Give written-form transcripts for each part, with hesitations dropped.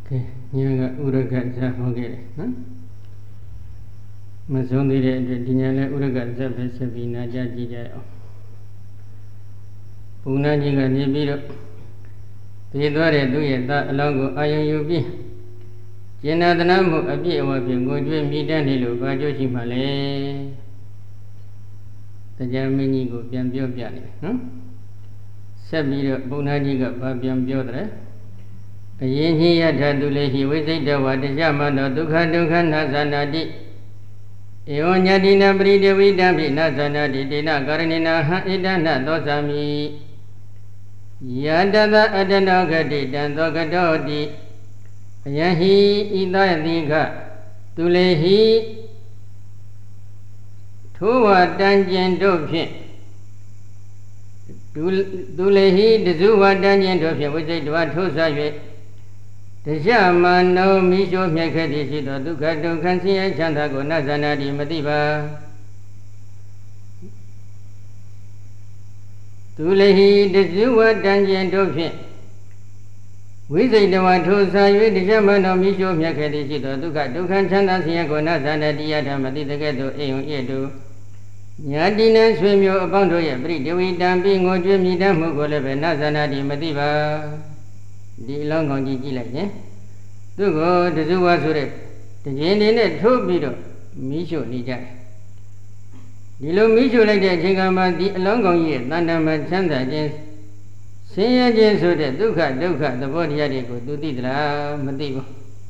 Nhà Uraga Zahogere, Mazondi, Dinale Uraga Zavesavina Jajija Punajiga Nibiro Pidore Duyeta Longo Ayubi Jenadanamu Abi Wabi Goju Midanilu Bajoshi Male the Germany go Biambio Biani, Sabiro Punajiga Babiam Biodre. Yinhi Yadule, with the Wadjamano, Duka Nazanadi. Eonyadina Bride Vidami Nazanadi, Dina Garanina, Idana, Dosami Yadada Adanogadi, Dandogadodi Yahi Idadiga Tulehi Tua Dungeon Dopin Tulehi, the Zuwa Dungeon Dopin, which they do at Tosa. The Shaman no Misho Makadi, Duka Dukansi, Chantago, Nazanadi, Madiba Tulehi, the Zuwa Dungeon Dopin. We say the one to say the Shaman no Misho Makadi, Duka Dukan Chantansiago, Nazanadi, Adamadi, the Ghetto, Edu Yadina swim you about to every day, we damn being or Jimmy Damugo, Nazanadi, Madiba. The long on Gigi like to go the Zuwasure, the Jenny Tobido, Misho Nija. The low Misho like the Jigama, the long on year, Nandama Chanda Jens, say again so that Duka, the body Yadigo, Dudidra, Madibo.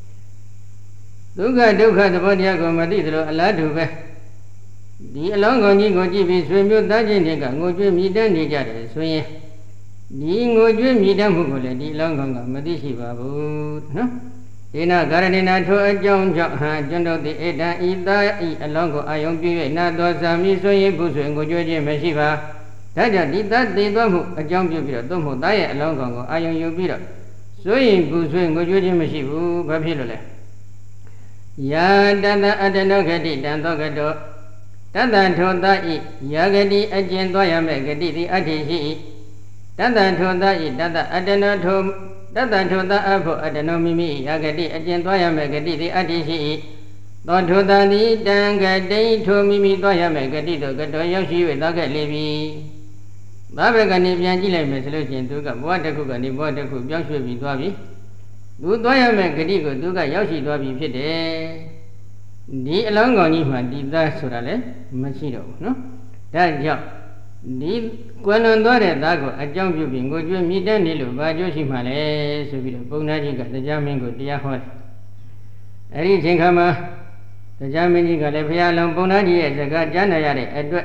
Duka, the body Yago, Madidro, Aladu. The long on Yigo Gibi swim you Dajiniga, Moju Midan Nija, swing. Dingo Midam Hugole, the Longonga, Madishi Babu, Dina Garadina to a John Jondo the Eda Ida Alongo Ayombi, Nadosami, so ye Busu and Gojoji Meshiva. Taja did that they don't a John Jubira, don't die along Ayom Yubira. So in Busu and Gojoji Meshivu, Babylole. Ya Dada Adenogadi, Dandogado, Dada Toda Yagadi, Agendoya Megadi, the Atishi. Dada Toda, Dada Adenotum, Dada Toda Apo Adenomimi, Yagadi, Agendoya Megadi, the Adishi, Dotoda, the Danga Day to Mimi Doya Megadi, the Gatoyoshi with Daga Levi. Babagani Biangile Mesolution took a water cook and the water cook, Joshua Vidwabi. Do Doya Megadi, Duga Yoshi Dwabi Pite. The Alongonifa did that Surale, Machino, no? That job. The Guanandore Dago, a jump you being good, you meet Danilu, Bajoshi Male, so be the Bonajiga, the Jamingo, dear horse. Everything Hama, the Jaminga, the Piano Bonaji, the Janayare, Edward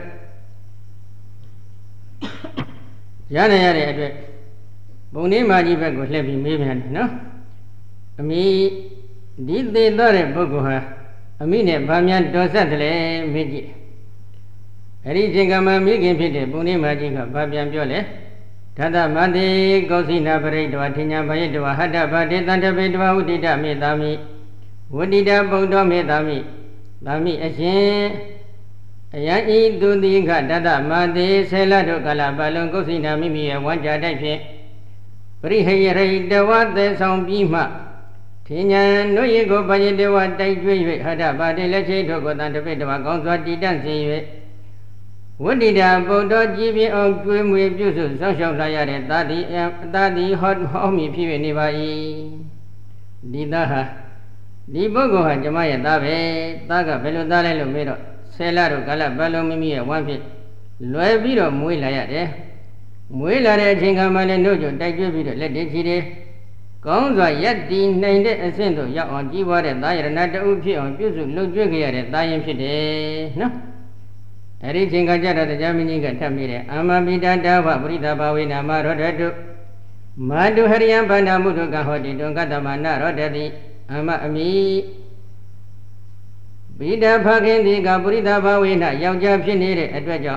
Janayare, Edward Boni Majiba was living maybe, no? Me did they Dore Bogoha, a minute, Bamian Dosatele, Miji. Everything making pity, Buni Magica, Babian Biole, Tada Madi, Gosina Parade, Watina Bayedo, Hada Badi, Tandabedwa, Udida Medami, Udida Bodo Medami, Dami Ashe, Ayani do the Dada Madi, Selado Galabalo, Gosina Mimi, one Jadafi, Prihayre, the what the sound Bima, Tina, no you go by the what they do, Hada Badi, let's say to go down the bed of a gonzo, didn't see. What did I Bodo Gibi or Grim with Jusu, social Layare, Daddy hot homie Pivenivai Didaha Di Bogo had Jamaya Dave, Daga Beludale Lumero, Celaro Gala Balomimi, one pit, Loeviro Muilayade, Muilare Jingamale Nojo, Dajubi, let it see. Gonza yet Dean named it a cento, Yak on Jiwa and Dyer and Nada Upi on Jusu, look Jugia, Dying Pide, no? Everything I got at the Germany got Tamire, Amabida Dava, Brida Bawina, Marodu, Madu Hariam Bandamudu Gahodi, Dongatamana, Rodadi, Amami Bida Pagin, the Gabrida Bawina, Yauja Pinere, Edwaja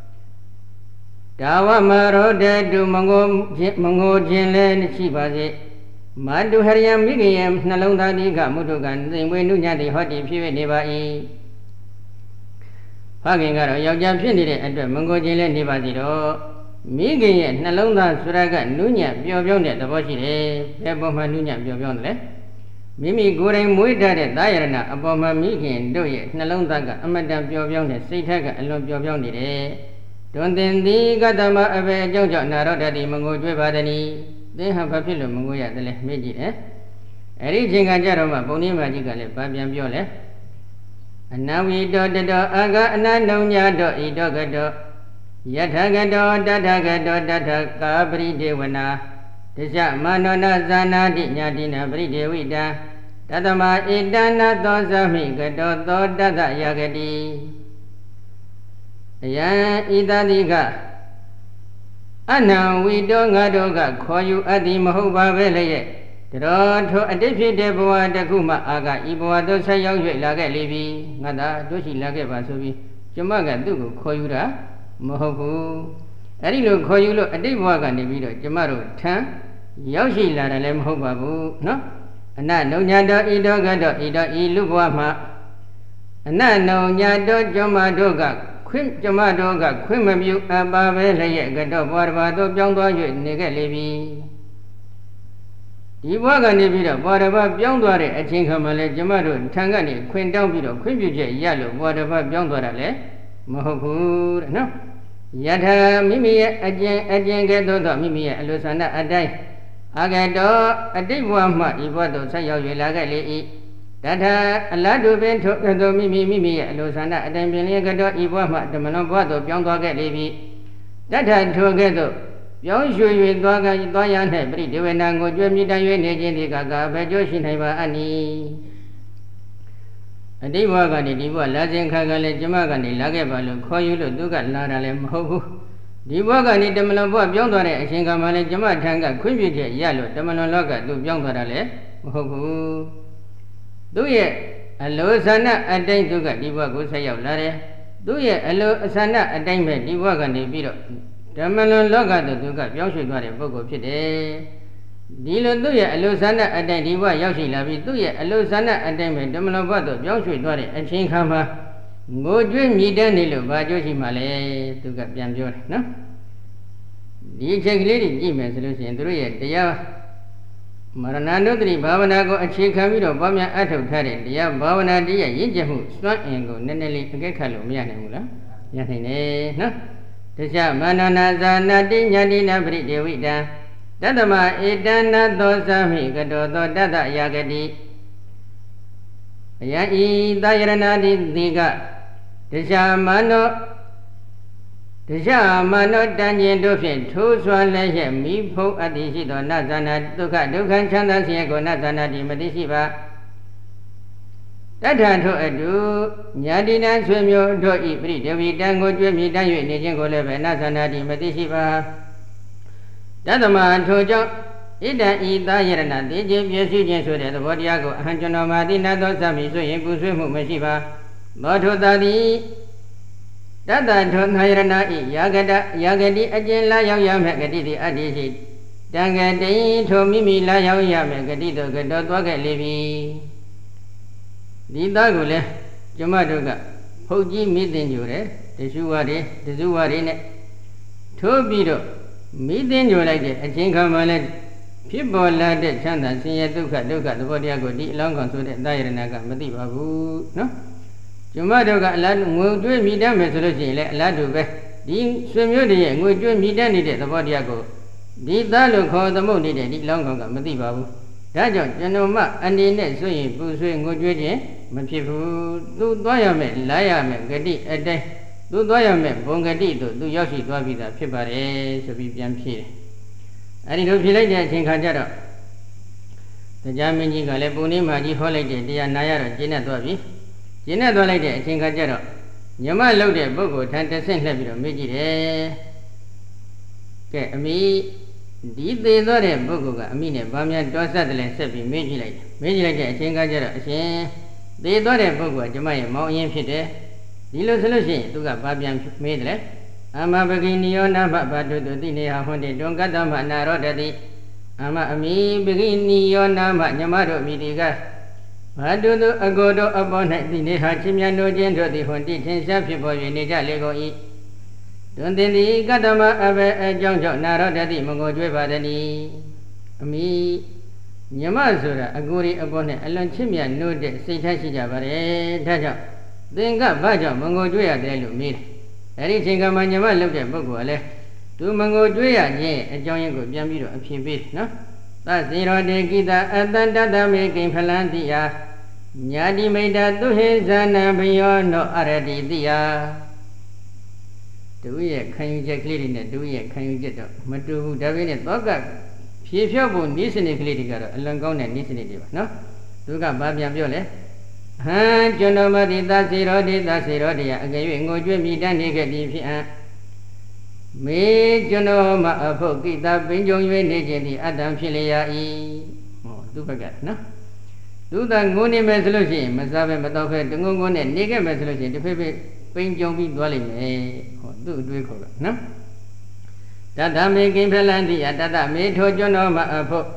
Dawa Maroda, do Mongo Jinlen, Shibazi, Madu Hariam Migiam, Nalonda, Gamudugan, the Winunya, the Hoti, Pive Nebai. Pagingaro, Yauja Pinire, and Mongo Jinlen Nibaziro, Migi, Nalonda, Suraga, Nunya, Biobione, the Boshi, Peboma Nunya, Biobione. မိမိကိုယ်တိုင်မွေးထားတဲ့သာယရဏအပေါ်မှာမိခင်တို့ရဲ့နှလုံးသားကအမတန်ပျော်ပြောင်းတဲ့စိတ်ထက်ကအလွန်ပျော်ပြောင်းနေတယ်တွင်တင်သည်ကတ္တမအဘေအကြောင်းကြောင့်နာရောတတိမငိုကြွေးပါသည်သင်ဟာဘာဖြစ်လို့မငိုရတယ်လဲမေးကြည့်တယ်အဲ့ဒီချိန်ကကြတော့မှပုံနှင်းမကြီးကလည်းဗာပြန်ပြောလဲအနဝိတောတတောအာဂအနန္တုံညာတောဣတောကတောယထာကတောတထကတောတထကာပရိဒေဝနာဒဇမနောနဇာနာတိညာတိနာပရိဒေဝိတံတတမဣတနာသောသမိကတောသောတတယဂတိအယံဣတတိကအနံဝိတောငါတို့ကခေါ်ယူအပ်သည်မဟုတ်ပါပဲလေရဲ့တော်ထိုအတိတ်ဖြစ်တဲ့ဘဝတစ်ခုမှအာကဤဘဝသို့ဆက်ရောက်၍လာခဲ့လေပြီငါသာတို့ရှိလာခဲ့ပါဆိုပြီးကျမကသူ့ကိုခေါ်ယူတာမဟုတ်ဘူးအဲ့ဒီလိုခေါ်ယူလို့အတိတ်ဘဝကနေပြီးတော့ကျမတို့ထံရောက်ရှိလာတယ်လည်းမဟုတ်ပါဘူးနော်အနနုညတောဣတောကတောဣတောဤလူဘဝမှာအနနုညတောကျမတို့ကကျမတို့ကခွင့်မပြုအပ်ပါပဲလျက်ကတောဘဝတစ်ပါးသို့ပြောင်းသွား၍နေခဲ့လေပြီဒီဘဝကနေပြီးတော့ဘဝတစ်ပါးပြောင်းသွားတဲ့အချိန်ခါမှလည်းကျမတို့ထံကနေခွင့်တောင်းပြီးတော့ခွင့်ပြုချက်ရလို့ဘဝတစ်ပါးပြောင်းသွားတာလည်းမဟုတ်ဘူးတဲ့နော်ယထာမိမိရဲ့အကျင့်ကဲ့သို့သောမိမိရဲ့အလိုဆန္ဒအတိုင်းအာကတောအတိတ်ဘဝမှဤဘဝသို့ဆက်ရောက်၍လာခဲ့လေ၏တထအလတ်တို့ပင်ထို့သောမိမိရဲ့အလိုဆန္ဒအတိုင်းပင်လျက်ကတော့ဤဘဝမှဓမ္မလွန်ဘဝသို့ပြောင်းသွားခဲ့လေပြီတထထိုကဲ့သို့ပြောင်းရွှေ၍သွားရ၌ပရိဒေဝနာကိုကြွမြည်တမ်း၍နေခြင်းဒီကဘယ်ကျိုးရှိနိုင်ပါအနိအတိတ်ဘဝကနေဒီဘဝလာခြင်းခါကလည်းကျမကနေလာခဲ့ပါလို့ခေါ်ယူလို့သူကလာတာလည်းမဟုတ်ဘူးဒီဘဝကနေဓမ္မလွန်ဘဝပြောင်းသွားတဲ့အချိန်ကမှလည်းကျမထံကခွင့်ပြုချက်ရလို့ဓမ္မလွန်လောကသူပြောင်းသွားတာလည်းမဟုတ်ဘူးသူရဲ့အလိုဆန္ဒအတိုင်းသူကဒီဘဝကိုဆက်ရောက်လာတယ်သူရဲ့အလိုဆန္ဒအတိုင်းပဲဒီဘဝကနေပြီးတော့ဓမ္မလွန်လောကသို့သူကပြောင်းရွှေ့သွားတဲ့ပုဂ္ဂိုလ်ဖြစ်တယ်ဒီလိုသူ့ရဲ့အလိုဆန္ဒအတိုင်းဒီဘဝရောက်ရှိလာပြီးသူ့ရဲ့အလိုဆန္ဒအတိုင်းပဲဓမ္မလွန်ဘဝသို့ပြောင်းရွှေ့သွားတဲ့အချိန်ခါမှာငိုကြွေးမြည်တမ်းနေလို့ဘာကြိုးရှိမှလဲသူကပြန်ပြောတယ်နော်ဒီအချက်ကလေးတွေကြည့်မယ်ဆိုလို့ရှိရင်သူတို့ရဲ့တရားမရဏနုတ္တိဘာဝနာကိုအခြေခံပြီးတော့ပွားများအထောက်ထားတဲ့တရားဘာဝနာတရားရင့်ကျက်မှုစွမ်းအင်ကိုနည်းနည်းလေးအကဲခတ်လို့မရနိုင်ဘူးလားရနိုင်တယ်နော်တခြားမနောနာဇာနာတိညာတိနာပရိဒေဝိတံတတမဧတနာသောသမိကတောသောတတယာဂတိအယံဤသာယရဏတိတိကတခြားမနောတခြားမနောတန်ကျင်တို့ဖြင့်ထိုးစွာလည်းရဲ့မိဖုံးအတ္တိရှိသောနဇာနာဒုက္ခချမ်းသာဆင်းရဲကိုနဇာနာတိမသိရှိပါတထထို့အတုညာတိနံဆွေမျိုးတို့ဤပရိဒေဝီတံကိုကြွေးမြည်တမ်း၍နေခြင်းကိုလည်းပဲနဇာနာတိမသိရှိပါတသမထိုကြောင့်ဣဒံဤသာယရဏတိခြင်းပြည့်စုံခြင်းဆိုတဲ့သဘောတရားကိုအဟံကျွန်တော်မာတိနသောသမိဆိုရင်ပူဆွေးမှုမရှိပါသောထိုသာတိတတ္တထောသာယရဏဤယာဂတိအကျဉ်လာရောက်ရမယ်ဂတိတိအတ္တိရှိတံဂတိထိုမိမိလာရောက်ရမယ်ဂတိတို့ကတော့သွားခဲ့လေပြီဒီသားကိုလည်းကျမတို့ကဖုတ်ကြီးမိသင်ကြတယ်တရှုဝါတွေတစုဝါတွေနဲ့ထိုးပြီးတော့မိသင်ကြလိုက်တဲ့အချင်းခါမှလည်းဖြစ်ပေါ်လာတဲ့ချမ်းသာဆင်းရဲဒုက္ခသဘောတရားကိုဒီအလောင်းကောင်ဆိုတဲ့သာယရဏကမသိပါဘူးနော်ကျမတို့ကအလားငွေကျွေးမိတတ်မယ်ဆိုလို့ရှိရင်လည်းအလားတူပဲဒီဆွေမျိုးတွေရဲ့ငွေကျွေးမိတတ်နေတဲ့သဘောတရားကိုဒီသားလို့ခေါ်သမုတ်နေတဲ့ဒီလောင်းကောင်ကမသိပါဘူးဒါကြောင့်ကျွန်တော်မှအနေနဲ့ဆိုရင်ပူဆွေးငိုကြွေးခြင်းမဖြစ်ဘူးသူသွားရမယ်လာရမယ်ဂတိအတိုင်းသူသွားရမယ်ဘုံဂတိတို့သူရောက်ရှိသွားပြီသာဖြစ်ပါတယ်ဆိုပြီးပြန်ဖြေတယ်အဲဒီလိုဖြေလိုက်တဲ့အချိန်ခါကျတော့တရားမင်းကြီးကလည်းပုံနေမှာကြီးဟောလိုက်တဲ့တရားနာရတော့ကျင့်တတ်သွားပြီကျင့်တတ်သွားလိုက်တဲ့အချိန်ခါကျတော့ညမလှုပ်တဲ့ပုဂ္ဂိုလ်ထံတစ်ဆင့်လှည့်ပြီးတော့မေးကြည့်တယ်ကဲအမိဒီသေးသောတဲ့ပုဂ္ဂိုလ်ကအမိနဲ့ဗာမြန်တော်ဆက်တယ်လဲဆက်ပြီးမေးကြည့်လိုက်တဲ့အချိန်ကကျတော့အရှင်သေးသောတဲ့ပုဂ္ဂိုလ်ကကျမရဲ့မောင်အရင်ဖြစ်တယ်ဒီလိုဆိုလို့ရှိရင်သူကဗာပြန်မေးတယ်လေအမပကိနိယောနာမဘာတုတုတိနေဟဟွန်တိတွန်ကတ္တမနာရောတတိအမအမိပကိနိယောနာမညမတို့မိဒီကဘာတုတုအကိုတို့အပေါ်၌တိနေဟာချင်းမြတ်တို့ချင်းတို့သည်ဟွန်တိထင်ရှားဖြစ်ပေါ်၍နေကြလေကုန်၏တွင်တင်သည်ကတ္တမအဘေအကြောင်းကြောင့်နာရောတတိမငိုကြွေးပါသည်အမိညမဆိုတာအကိုရီအပေါ်နဲ့အလွန်ချစ်မြတ်နိုးတဲ့စိတ်ထားရှိကြပါတယ်ဒါကြောင့်သင်္ကဘာကြောင့်မငိုကြွေးရတယ်လို့မေးတယ်အဲ့ဒီချိန်ကမှညမလုပ်တဲ့ပုဂ္ဂိုလ်ကလည်းသူမငိုကြွေးရခြင်းအကြောင်းရင်းကိုပြန်ပြီးတော့အဖြေပေးနော်သစေရောတေကိတအတန္တတမေကိဖလံတိယညာတိမိတ်တာသူဟိဇာနံဘယောနောအရတိတိယသူရဲ့ခံယူချက်ကလေးတွေနဲ့သူရဲ့ခံယူချက်တော့မတူဘူးဒါပေမဲ့သောကဖြေဖြောက်ဖို့နိစ္စနေကလေးတွေကတော့အလွန်ကောင်းတဲ့နိစ္စနေတွေပါနော်သူကဘာပြန်ပြောလဲဟံကျွန်တော်မတိသစေရောတိသစေရောတိယအကယ်၍ငိုကြွေးမိတတ်နေခဲ့သည်ဖြစ်အံမေကျွန်တော်မအဖို့ကိတပင်ကြုံ၍နေခြင်းသည်အတ္တံဖြစ်လျာ၏ဟောသူဘက်ကနော်သူသာငိုနေမယ်ဆိုလို့ရှိရင်မစားပဲမတော့ပဲတငုံငုံနဲ့နေခဲ့မယ်ဆိုလို့ရှိရင်တစ်ဖက်ဖက်ပိန်ကြုံပြီးသွားလိမ့်မယ်ဟောသူ့အတွေးခေါ်ကနော်တတမေကိဖလံတိယတတမေထိုကျွန်တော်မအဖို့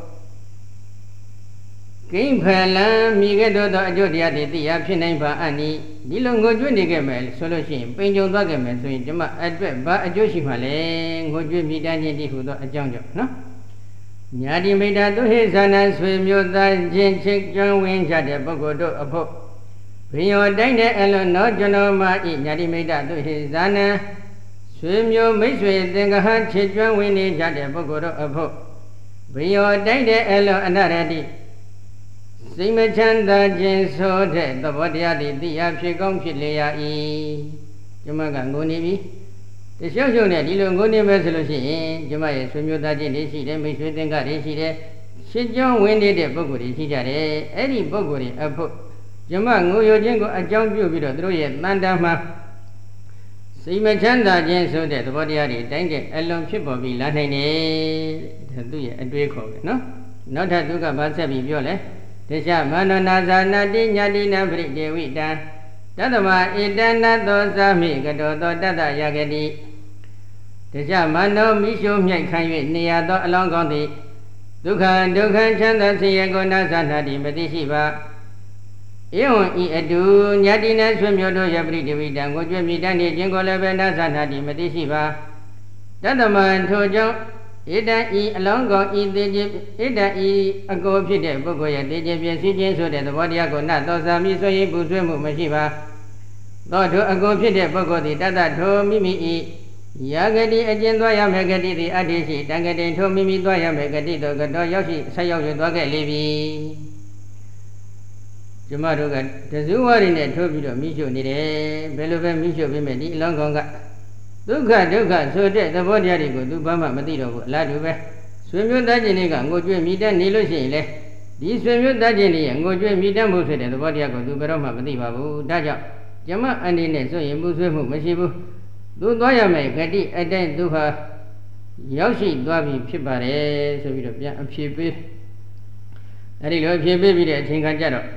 ကိဖလံမိခဲ့သောအကျိုးတရားတွေသိရဖြစ်နိုင်ပါအနိဒီလိုငိုကြွေးနေခဲ့မယ်ဆိုလို့ရှိရင်ပိန်ကြုံသွားခဲ့မယ်ဆိုရင်ဒီမှာအတွက်ဘာအကျိုးရှိမှလဲငိုကြွေးမိတန်းခြင်းတည်းဟူသောအကြောင်းကြောင့်နော်ညာတိမိတ်တာသူဟိဇာနံဆွေမျိုးသားချင်းချစ်ကျွမ်းဝင်ကြတဲ့ပုဂ္ဂိုလ်တို့အဖို့ဘိယောတိုင်းတဲ့အလွန်တော့ကျွန်တော်မှဤညာတိမိတ်တာသူဟိဇာနံဆွေမျိုးမိတ်ဆွေသင်္ကဟချစ်ကျွမ်းဝင်နေကြတဲ့ပုဂ္ဂိုလ်တို့အဖို့ဘိယောတိုင်းတဲ့အလွန်အနရတိစိတ်မချမ်းသာခြင်းဆိုတဲ့သဘောတရားတွေသိရဖြစ်ကောင်းဖြစ်လျာ၏ကျမကငိုနေပြီတရှုပ်ရှုပ်နဲ့ဒီလိုငိုနေမယ်ဆိုလို့ရှိရင်ကျမရဲ့ဆွေမျိုးသားချင်းတွေရှိတယ်မိတ်ဆွေသင်္ကတွေရှိတယ်ရှင်းကြောင်းဝင်နေတဲ့ပုဂ္ဂိုလ်တွေရှိကြတယ်အဲ့ဒီပုဂ္ဂိုလ်တွေအဖို့ကျမငိုရခြင်းကိုအကြောင်းပြုပြီးတော့သူတို့ရဲ့တန်တမ်းမှာစိတ်မချမ်းသာခြင်းဆိုတဲ့သဘောတရားတွေတိုင်းတဲ့အလွန်ဖြစ်ပေါ်ပြီးလာနိုင်တယ်ဒါသူ့ရဲ့အတွေးခေါ်ပဲနော်နောက်ထပ်သူကဗာဆက်ပြီးပြောလဲတခြားမနောနာဇာနာတိညာတိနာပရိဒေဝိတံတတမဧတနာသောသမိကတောသောတတယဂတိတခြားမနောမိရှုမြိုက်ခံ၍နေရသောအလောင်းကောင်းသည်ဒုက္ခချမ်းသာဆင်းရဲကိုနာဇာနာတိမသိရှိပါဧဝံဤအတုညာတိနာဆွေမျိုးတို့ယပရိဒေဝိတံကိုကြွမြည်တတ်နေခြင်းကိုလည်းပဲနာဇာနာတိမသိရှိပါတတမထိုကြောင့်ဣဒံဤအလောင်းကောင်ဤသေးခြင်းဣဒံဤအကိုဖြစ်တဲ့ပုဂ္ဂိုလ်ရဲ့သေးခြင်းပြည့်စည်ခြင်းဆိုတဲ့သဘောတရားကိုနတ်တော်စာမိဆိုရင်ပူဆွေးမှုမရှိပါသောထိုအကိုဖြစ်တဲ့ပုဂ္ဂိုလ်သည်တတထိုမိမိဤယာဂတိအကျဉ်သွားရမယ်ဂတိသည်အတ္တိရှိတံဂတိထိုမိမိသွားရမယ်ဂတိတော်ကတော့ရောက်ရှိဆက်ရောက်ရသွားခဲ့လေပြီကျမတို့ကတဇုဝရီနဲ့ထိုးပြီးတော့မိရှုနေတယ်ဘယ်လိုပဲမိရှုပြီးမဲ့ဒီအလောင်းကောင်ကဒုက္ခဆိုတဲ့သဘောတရားတွေကိုသူဘာမှမသိတော့ဘူးအလားတူပဲဆွေမျိုးသားချင်းတွေကငိုကြွေးမိတတ်နေလို့ရှိရင်လေဒီဆွေမျိုးသားချင်းတွေရဲ့ငိုကြွေးမိတတ်မှုဆိုတဲ့သဘောတရားကိုသူဘယ်တော့မှမသိပါဘူးဒါကြောင့်ကျမအနေနဲ့ဆိုရင်ပူဆွေးမှုမရှိဘူးသူသွားရမယ်ဂတိအတိုင်းသူဟာရောက်ရှိသွားပြီဖြစ်ပါတယ်ဆိုပြီးတော့ပြန်အဖြေပေးအဲ့ဒီလိုအဖြေပေးပြီးတဲ့အချိန်ခါကျတော့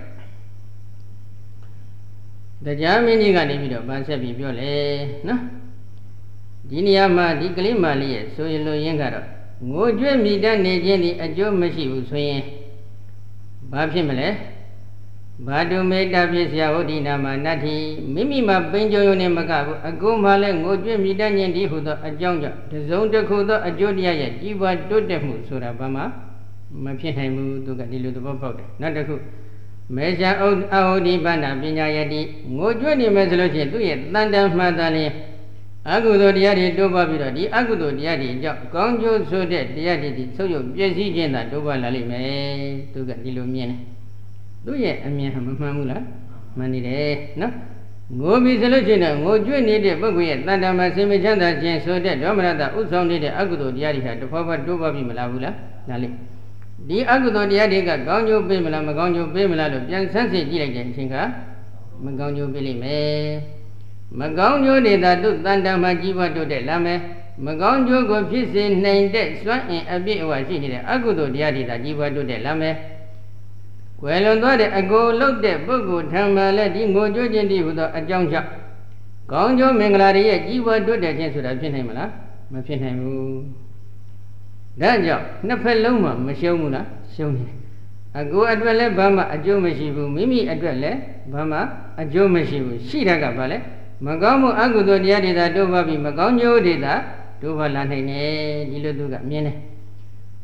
တရားမင်းကြီးကနေပြီးတော့ဗန်းဆက်ပြီးပြောလေနော်ဒီနေရာမှာဒီကလေးမလေးရဲ့ဆိုရင်လို့ရင်းကတော့ငိုကြွေးမိတတ်နေခြင်းဒီအကျိုးမရှိဘူးဆိုရင်ဘာဖြစ်မလဲဘာတုမေတ္တဖြစ်เสียဟုတ်ဒီနာမှာနတ္ထိမိမိမှာပင်ကြုံရုံနဲ့မကဘူးအကုန်မှလည်းငိုကြွေးမိတတ်ခြင်းဒီဟုသောအကြောင်းကြောင့်တစုံတစ်ခုသောအကျိုးတရားရဲ့ကြီးပွားတိုးတက်မှုဆိုတာဘာမှမဖြစ်နိုင်ဘူးသူကဒီလိုသဘောပေါက်တယ်နောက်တစ်ခုမေဇာအဟုဒီပဏ္ဏပညာယတိငိုကြွေးနေမယ်ဆိုလို့ရှိရင်သူ့ရဲ့တန်တမ်းမှန်တယ်လေအကုသိုလ်တရားတွေတိုးပွားပြီးတော့ဒီအကုသိုလ်တရားတွေကြောင့်ကောင်းကျိုးဆိုတဲ့တရားတွေဒီဆုပ်ယုပ်ပြည့်စည်ခြင်းသာတိုးပွားလာလိမ့်မယ်သူကဒီလိုမြင်တယ်သူ့ရဲ့အမြင်ဟာမမှန်ဘူးလားမှန်နေတယ်နော်ငိုပြီဆိုလို့ရှိရင်ငိုကြွေးနေတဲ့ပုဂ္ဂိုလ်ရဲ့တန်တမှာစိတ်မချမ်းသာခြင်းဆိုတဲ့ဒေါမနတဥဆောင်နေတဲ့အကုသိုလ်တရားတွေဟာတစ်ဖက်ဖက်တိုးပွားပြီးမလာဘူးလားဒါလေးဒီအကုသိုလ်တရားတွေကကောင်းကျိုးပေးမလားမကောင်းကျိုးပေးမလားလို့ပြန်ဆန်းစစ်ကြည့်လိုက်တဲ့အချိန်ကမကောင်းကျိုးပေးလိမ့်မယ်မကောင်းကျိုးတွေသာသူ့တန်တမှာကြီးပွားတိုးတက်လာမယ်မကောင်းကျိုးကိုဖြစ်စေနိုင်တဲ့စွမ်းအင်အပြည့်အဝရှိနေတဲ့အကုသိုလ်တရားတွေသာကြီးပွားတိုးတက်လာမယ်ကွယ်လွန်သွားတဲ့အကိုလုတ်တဲ့ပုဂ္ဂိုလ်ထံမှာလည်းဒီငိုကြွခြင်းတည်းဟူသောအကြောင်းကြောင့်ကောင်းကျိုးမင်္ဂလာတွေရဲ့ကြီးပွားတိုးတက်ခြင်းဆိုတာဖြစ်နိုင်မလားမဖြစ်နိုင်ဘူးဒါကြောင့်နှစ်ဖက်လုံးမှာမရှုံးဘူးလားရှုံးတယ်အကိုအတွက်လည်းဘာမှအကျိုးမရှိဘူးမိမိအတွက်လည်းဘာမှအကျိုးမရှိဘူးရှိတာကဘာလဲမကောင်းမှုအကုသိုလ်တရားတွေသာတိုးပွားပြီးမကောင်းကျိုးတွေသာတိုးပွားလာနိုင်တယ်ဒီလိုသူကမြင်တယ်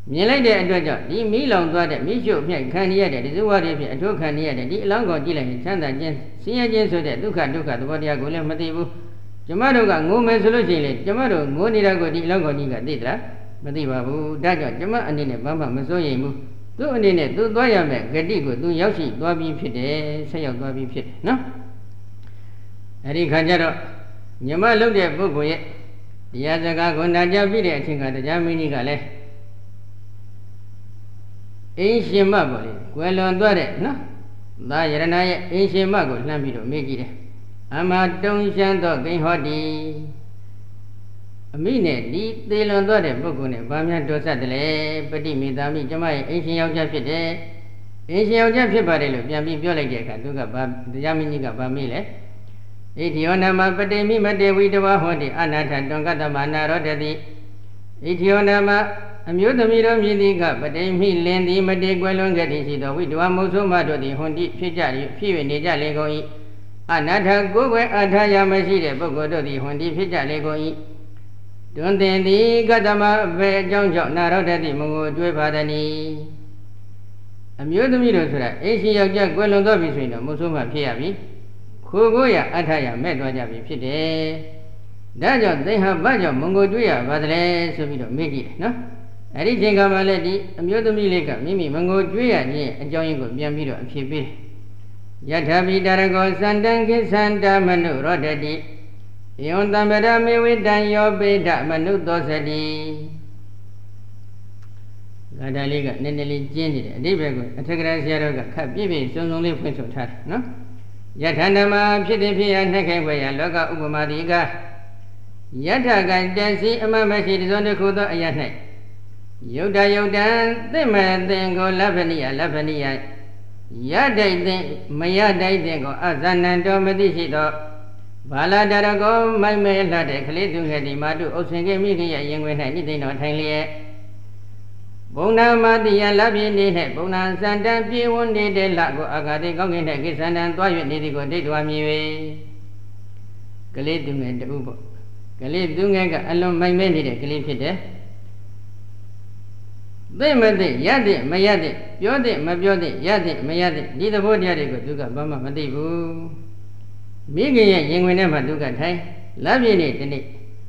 မြင်လိုက်တဲ့အတွက်ကြောင့်ဒီမီးလောင်သွားတဲ့မီးရှို့မြိုက်ခံရတဲ့ဒီဇဝတွေဖြင့်အထုခံရတဲ့ဒီအလောင်းကိုကြည့်လိုက်ရင်ချမ်းသာခြင်းဆင်းရဲခြင်းဆိုတဲ့ဒုက္ခသဘောတရားကိုလည်းမသိဘူးကျမတို့ကငိုမယ်ဆိုလို့ရှိရင်လေကျမတို့ငိုနေတာကိုဒီအလောင်းကိုကြီးကသိသလားမသိပါဘူးဒါကြောင့်ကျမအနေနဲ့ဘာမှမစိုးရိမ်ဘူးသူ့အနေနဲ့သူသွားရမယ်ဂတိကိုသူရောက်ရှိသွားပြီးဖြစ်တယ်ဆက်ရောက်သွားပြီးဖြစ်တယ်နော်အဲ့ဒီခါကျတော့ညမလုပ်တဲ့ပုဂ္ဂိုလ်ရဲ့တရားစကားကိုနာကြပြီးတဲ့အချိန်ကတရားမင်းကြီးကလည်းအင်းရှင်မပေါ့လေကွယ်လွန်သွားတဲ့နော်သာယရဏရဲ့အင်းရှင်မကိုလှမ်းပြီးတော့မေးကြည့်တယ်အမတုံရှမ်းသောဂိဟောတိအမိနဲ့ဒီသေလွန်သွားတဲ့ပုဂ္ဂိုလ်နဲ့ဗာများတော်ဆက်တယ်လေပฏิမေသာမိကျမရဲ့အင်းရှင်ယောက်ျားဖြစ်တယ်အင်းရှင်ယောက်ျားဖြစ်ပါတယ်လို့ပြန်ပြီးပြောလိုက်တဲ့အခါသူကဗာတရားမင်းကြီးကဗာမေးလေဣတိယောနာမပတိမိမတေဝိတဝဟောတိအနာထတွန်ကတ္တမနာရောတတိဣတိယောနာမအမျိုးသမီးတို့မြည်သည်ကပတိမိလင်သည်မတေကွယ်လွန်ခဲ့သည်ရှိသောဝိတဝမုတ်ဆိုးမတို့သည်ဟွန်တိဖြစ်ကြ၏ဖြစ်၍နေကြလေကုန်၏အနာထကိုယ်ွယ်အထာယမရှိတဲ့ပုဂ္ဂိုလ်တို့သည်ဟွန်တိဖြစ်ကြလေကုန်၏တွင်တင်သည်ကတ္တမဘေအကြောင်းကြောင့်နာရောတတိမုံကိုကျွေးပါသည်နီအမျိုးသမီးတို့ဆိုတာအိရှိယောက်ျားကွယ်လွန်သောပြီဆိုရင်တော့မုတ်ဆိုးမဖြစ်ရပြီခိုးကိုရအထာယမဲ့သွားကြပြီဖြစ်တယ်ဒါကြောင့်သိဟဘာကြောင့်မုံကိုကျွေးရပါသလဲဆိုပြီးတော့မေးကြည့်တယ်နော်အဲ့ဒီချိန်ကမှလည်းဒီအမျိုးသမီးလေးကမိမိမငိုကြွေးရခြင်းအကြောင်းရင်းကိုပြန်ပြီးတော့အဖြစ်ပေးယထာပိတရကောစန္တံကိသန္တမနုရောတတိယောတံပရမေဝိတံယောပိဒမနုသောစတိဂါထာလေးကနည်းနည်းလေးကျင်းနေတယ်အဓိပ္ပာယ်ကိုအထက်ကရာဆရာတော်ကခပ်ပြည့်ပြည့်စုံစုံလေးဖွင့်ဆိုထားတယ်နော်ယထာဓမ္မဖြစ်တဲ့ဖြစ်ရနှက်ခဲွယ်ရလောကဥပမာတိကယထာကတန်စီအမမရှိတစုံတစ်ခုသောအရ၌ယုတ်တယုတ်တံသိမဲ့သင်ကိုလဗ္ဗနိယလဗ္ဗနိယရတိုက်သင်မရတိုက်သင်ကိုအဇဏံတော်မသိရှိသောဘာလာတရကောမိုက်မဲလှတဲ့ကလေးသူငယ်ဒီမာတုဥစ္စေကေမိခင်ရဲ့ရင်ခွင်၌နိသိဏတော်ထိုင်လျက်ဘုံနာမတိယလပြည့်နေ၌ဘုံနာစန္တံပြေဝန်းနေတဲ့လကိုအာဂတိကောင်းကင်၌ကိသန္တံသွား၍နေသည်ကိုဒိဋ္ဌဝါမြည်၍ကလေးသူငယ်တူပေါ့ကလေးသူငယ်ကအလွန်မိုက်မဲနေတဲ့ကလေးဖြစ်တယ်သိမသိရတဲ့မရတဲ့ပြောတဲ့မပြောတဲ့ရတဲ့မရတဲ့ဒီသဘောတရားတွေကိုသူကဘာမှမသိဘူးမိခင်ရဲ့ရင်ခွင်ထဲမှာသူကထိုင်လက်ပြည့်နေတနေ့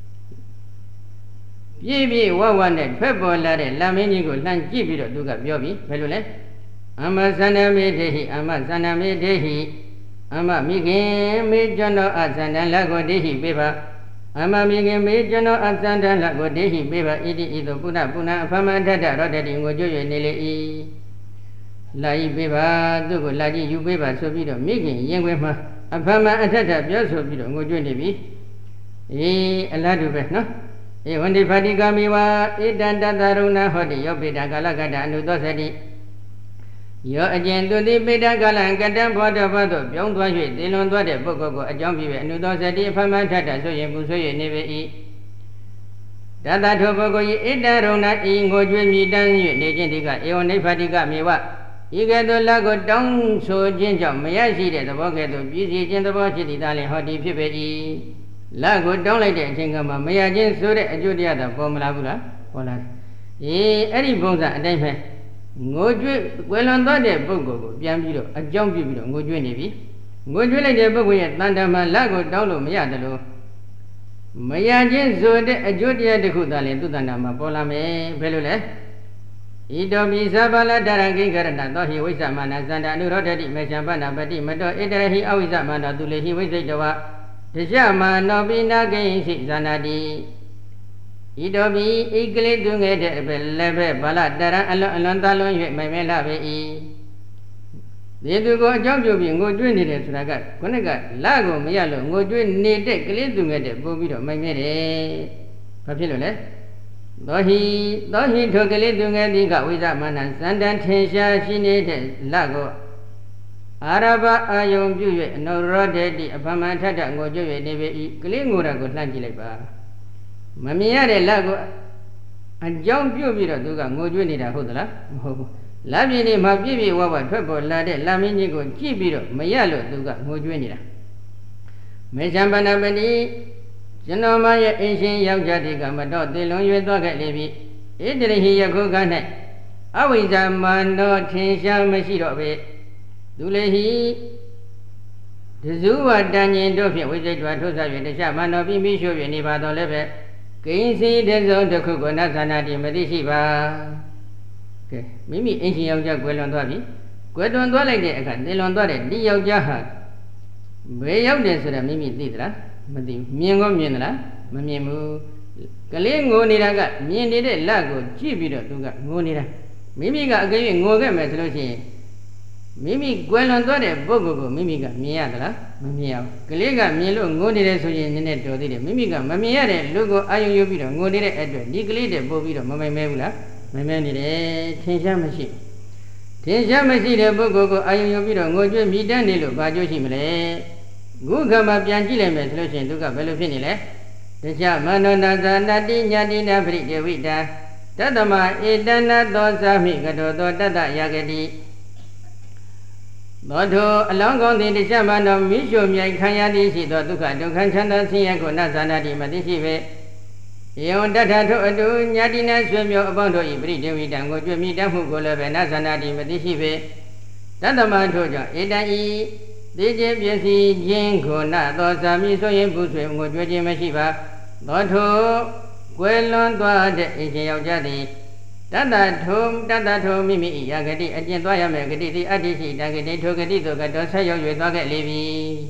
ပြည့်ပြည့်ဝဝနဲ့ထွက်ပေါ်လာတဲ့လမ်းမင်းကြီးကိုလှမ်းကြည့်ပြီးတော့သူကပြောပြီးဘယ်လိုလဲအမသန္တမေတေဟိအမသန္တမေတေဟိအမမိခင်မေကျွန်တော်အသန္တလက်ကိုတေဟိပေးပါအမမိခင်မေကျွန်တော်အသန္တလက်ကိုတေဟိပေးပါဣတိဣသောပုဏ္ဏပုဏ္ဏအဖမန္တတရောတတိကိုကျွ၍နေလေ၏လာဤပေးပါသူ့ကိုလာကြည့်ယူပေးပါဆိုပြီးတော့မိခင်ရင်ခွင်မှာအဖမအထက်ထပြောဆိုပြီးတော့ငိုကြွနေပြီအလားတူပဲနော်ဧဝန္တိဖတိကာမိဝါဧတံတတရုဏဟောတိယောပိတကာလကတ္တအနုသောသတိယောအကျဉ်သူတိပိတကာလံကတ္တဘောတော်ဘောသို့ပြောင်းသွား၍သေလွန်သွားတဲ့ပုဂ္ဂိုလ်ကိုအကြောင်းပြု၍အနုသောသတိအဖမထထဆိုရင်ပူဆွေး၍နေပေ၏တတထိုပုဂ္ဂိုလ်၏ဧတရုဏဤငိုကြွေးမြည်တမ်း၍နေခြင်းဒီကဧဝန္တိဖတိကမိဝဤကဲ့သို့လက်ကိုတောင်းဆိုခြင်းကြောင့်မရရှိတဲ့သဘောကဲ့သို့ပြည်စီခြင်းသဘောဖြစ်သည်သာလျှင်ဟောဒီဖြစ်ပေ၏လက်ကိုတောင်းလိုက်တဲ့အချိန်ကမှမရခြင်းဆိုတဲ့အကျိုးတရားသာပေါ်မလာဘူးလားပေါ်လာအဲ့ဒီပုံစံအတိုင်းပဲငိုကြွေးကွယ်လွန်သွားတဲ့ပုဂ္ဂိုလ်ကိုပြန်ပြီးတော့အကြောင်းပြုပြီးတော့ငိုကြွေးနေပြီငိုကြွေးလိုက်တဲ့ပုဂ္ဂိုလ်ရဲ့တန်တမာလက်ကိုတောင်းလို့မရတယ်လို့မရခြင်းဆိုတဲ့အကျိုးတရားတစ်ခုသာလျှင်သူတန်တမာပေါ်လာမယ်ဘယ်လိုလဲဣတောပိသဗ္ဗလတရံကိကရဏသောဟိဝိသမနာသန္တာနုရောဓတိမေချံပဏပတိမတောဣတရဟိအဝိသမနာသူလေဟိဝိစိတ်တဝတကြမနောပိနာကိဉ္စိဇာနာတိဣတောပိဣကလေးသူငယ်တဲ့ပဲလည်းပဲဗလတရံအလွန်သလွန်၍မိုင်မဲလာပေ၏ဒီသူကိုအကြောင်းပြုပြီးငိုကြွေးနေတယ်ဆိုတာကခုနကလကိုမရလို့ငိုကြွေးနေတဲ့ကလေးသူငယ်တဲ့ပို့ပြီးတော့မိုင်မဲတယ်ဘာဖြစ်လို့လဲသောဟိထိုကလေးသူငယ်သည်ကဝိသမနံစန္တန်ထင်ရှားရှိနေတဲ့လက်ကိုအာရဘအာယုံပြု၍အနုရောဓတိအဖမထထငိုကြွ၍နေပေ၏ကလေးငိုတာကိုလှမ်းကြည့်လိုက်ပါမမြင်ရတဲ့လက်ကိုအကြောင်းပြုပြီးတော့သူကငိုကြွနေတာဟုတ်သလားမဟုတ်ဘူးလက်ပြင်းနေမှာပြည့်ပြည့်ဝဝထွက်ပေါ်လာတဲ့လက်မင်းကြီးကိုကြည့်ပြီးတော့မရလို့သူကငိုကြွနေတာမေချံပဏပတိကျွန်တော်မရဲ့အင်းရှင်ယောက်ျားဒီကမတော့သေလွန်၍သွားခဲ့လေပြီဣတရိဟိယခုက၌အဝိဇ္ဇာမာနောထင်ရှားမရှိတော့ပေသူလေဟိတဇုဝတန်ញင်တို့ဖြင့်ဝိစိတ်တော်ထုတ်ဆက်၍တခြားမာနောပြင်းပြီးရှု၍နေပါတော်လည်းပဲကိဉ္စီတဇုံတစ်ခုကိုနသနာတိမသိရှိပါကဲမိမိအင်ရှင်ယောက်ျားကွယ်လွန်သွားပြီကွယ်လွန်သွားလိုက်တဲ့အခါတင်လွန်သွားတဲ့ဒီယောက်ျားဟာဘယ်ရောက်တယ်ဆိုတာမိမိသိသလားမသိဘူးမြင်ကောမြင်သလားမမြင်ဘူးကလေးငိုနေတာကမြင်နေတဲ့လက်ကိုကြည့်ပြီးတော့သူကငိုနေတာမိမိကအကယ်၍ငိုခဲ့မယ်ဆိုလို့ရှိရင်မိမိကွယ်လွန်သွားတဲ့ပုဂ္ဂိုလ်ကိုမိမိကမြင်ရသလားမမြင်အောင်ကလေးကမြင်လို့ငိုနေတယ်ဆိုရင်နည်းနည်းတော်သေးတယ်မိမိကမမြင်ရတဲ့လူကိုအာရုံယူပြီးတော့ငိုနေတဲ့အတွက်ဒီကလေးတဲ့ပို့ပြီးတော့မမိန်မဲဘူးလားမမဲနေတယ်ထင်ရှားမရှိထင်ရှားမရှိတဲ့ပုဂ္ဂိုလ်ကိုအာရုံယူပြီးတော့ငိုကြွေးမိတတ်နေလို့ဘာကျိုးရှိမလဲခုကမှပြန်ကြည့်လိုက်မယ်ဆိုလို့ရှိရင်သူကဘယ်လိုဖြစ်နေလဲတခြားမနောနာဇာနတိညာတိနာပရိဒေဝိတာတတမဧတနာသောသာမိကတောသောတတ္တယဂတိသောထိုအလောင်းကောင်းသည်တခြားမနောမိရှုမြိုင်ခံရသည်ရှိသောဒုက္ခဒုက္ခချမ်းသာဆင်းရဲကိုနဇာနာတိမသိရှိပေယေဝတ္ထထိုအတုညာတိနာဆွေမျိုးအပေါင်းတို့၏ပရိဒေဝိတံကိုကြွမိတတ်မှုကိုလည်းပဲနဇာနာတိမသိရှိပေတတမထိုကြောင့်ဧတံဤသိခြင်းပစ္စည်းခြင်းကိုနသောသာမိဆိုရင်ပုဆွေငိုကြွခြင်းမရှိပါသောထိုကွယ်လွန်သွားတဲ့အရှင်ယောက်ျားသည်တတ္တထုမိမိ၏ယာဂတိအကျင့်သွားရမယ်ဂတိသည်အတ္တိရှိတဂတိထိုဂတိသို့ကတော့ဆက်ရောက်၍သွားခဲ့လေပြီ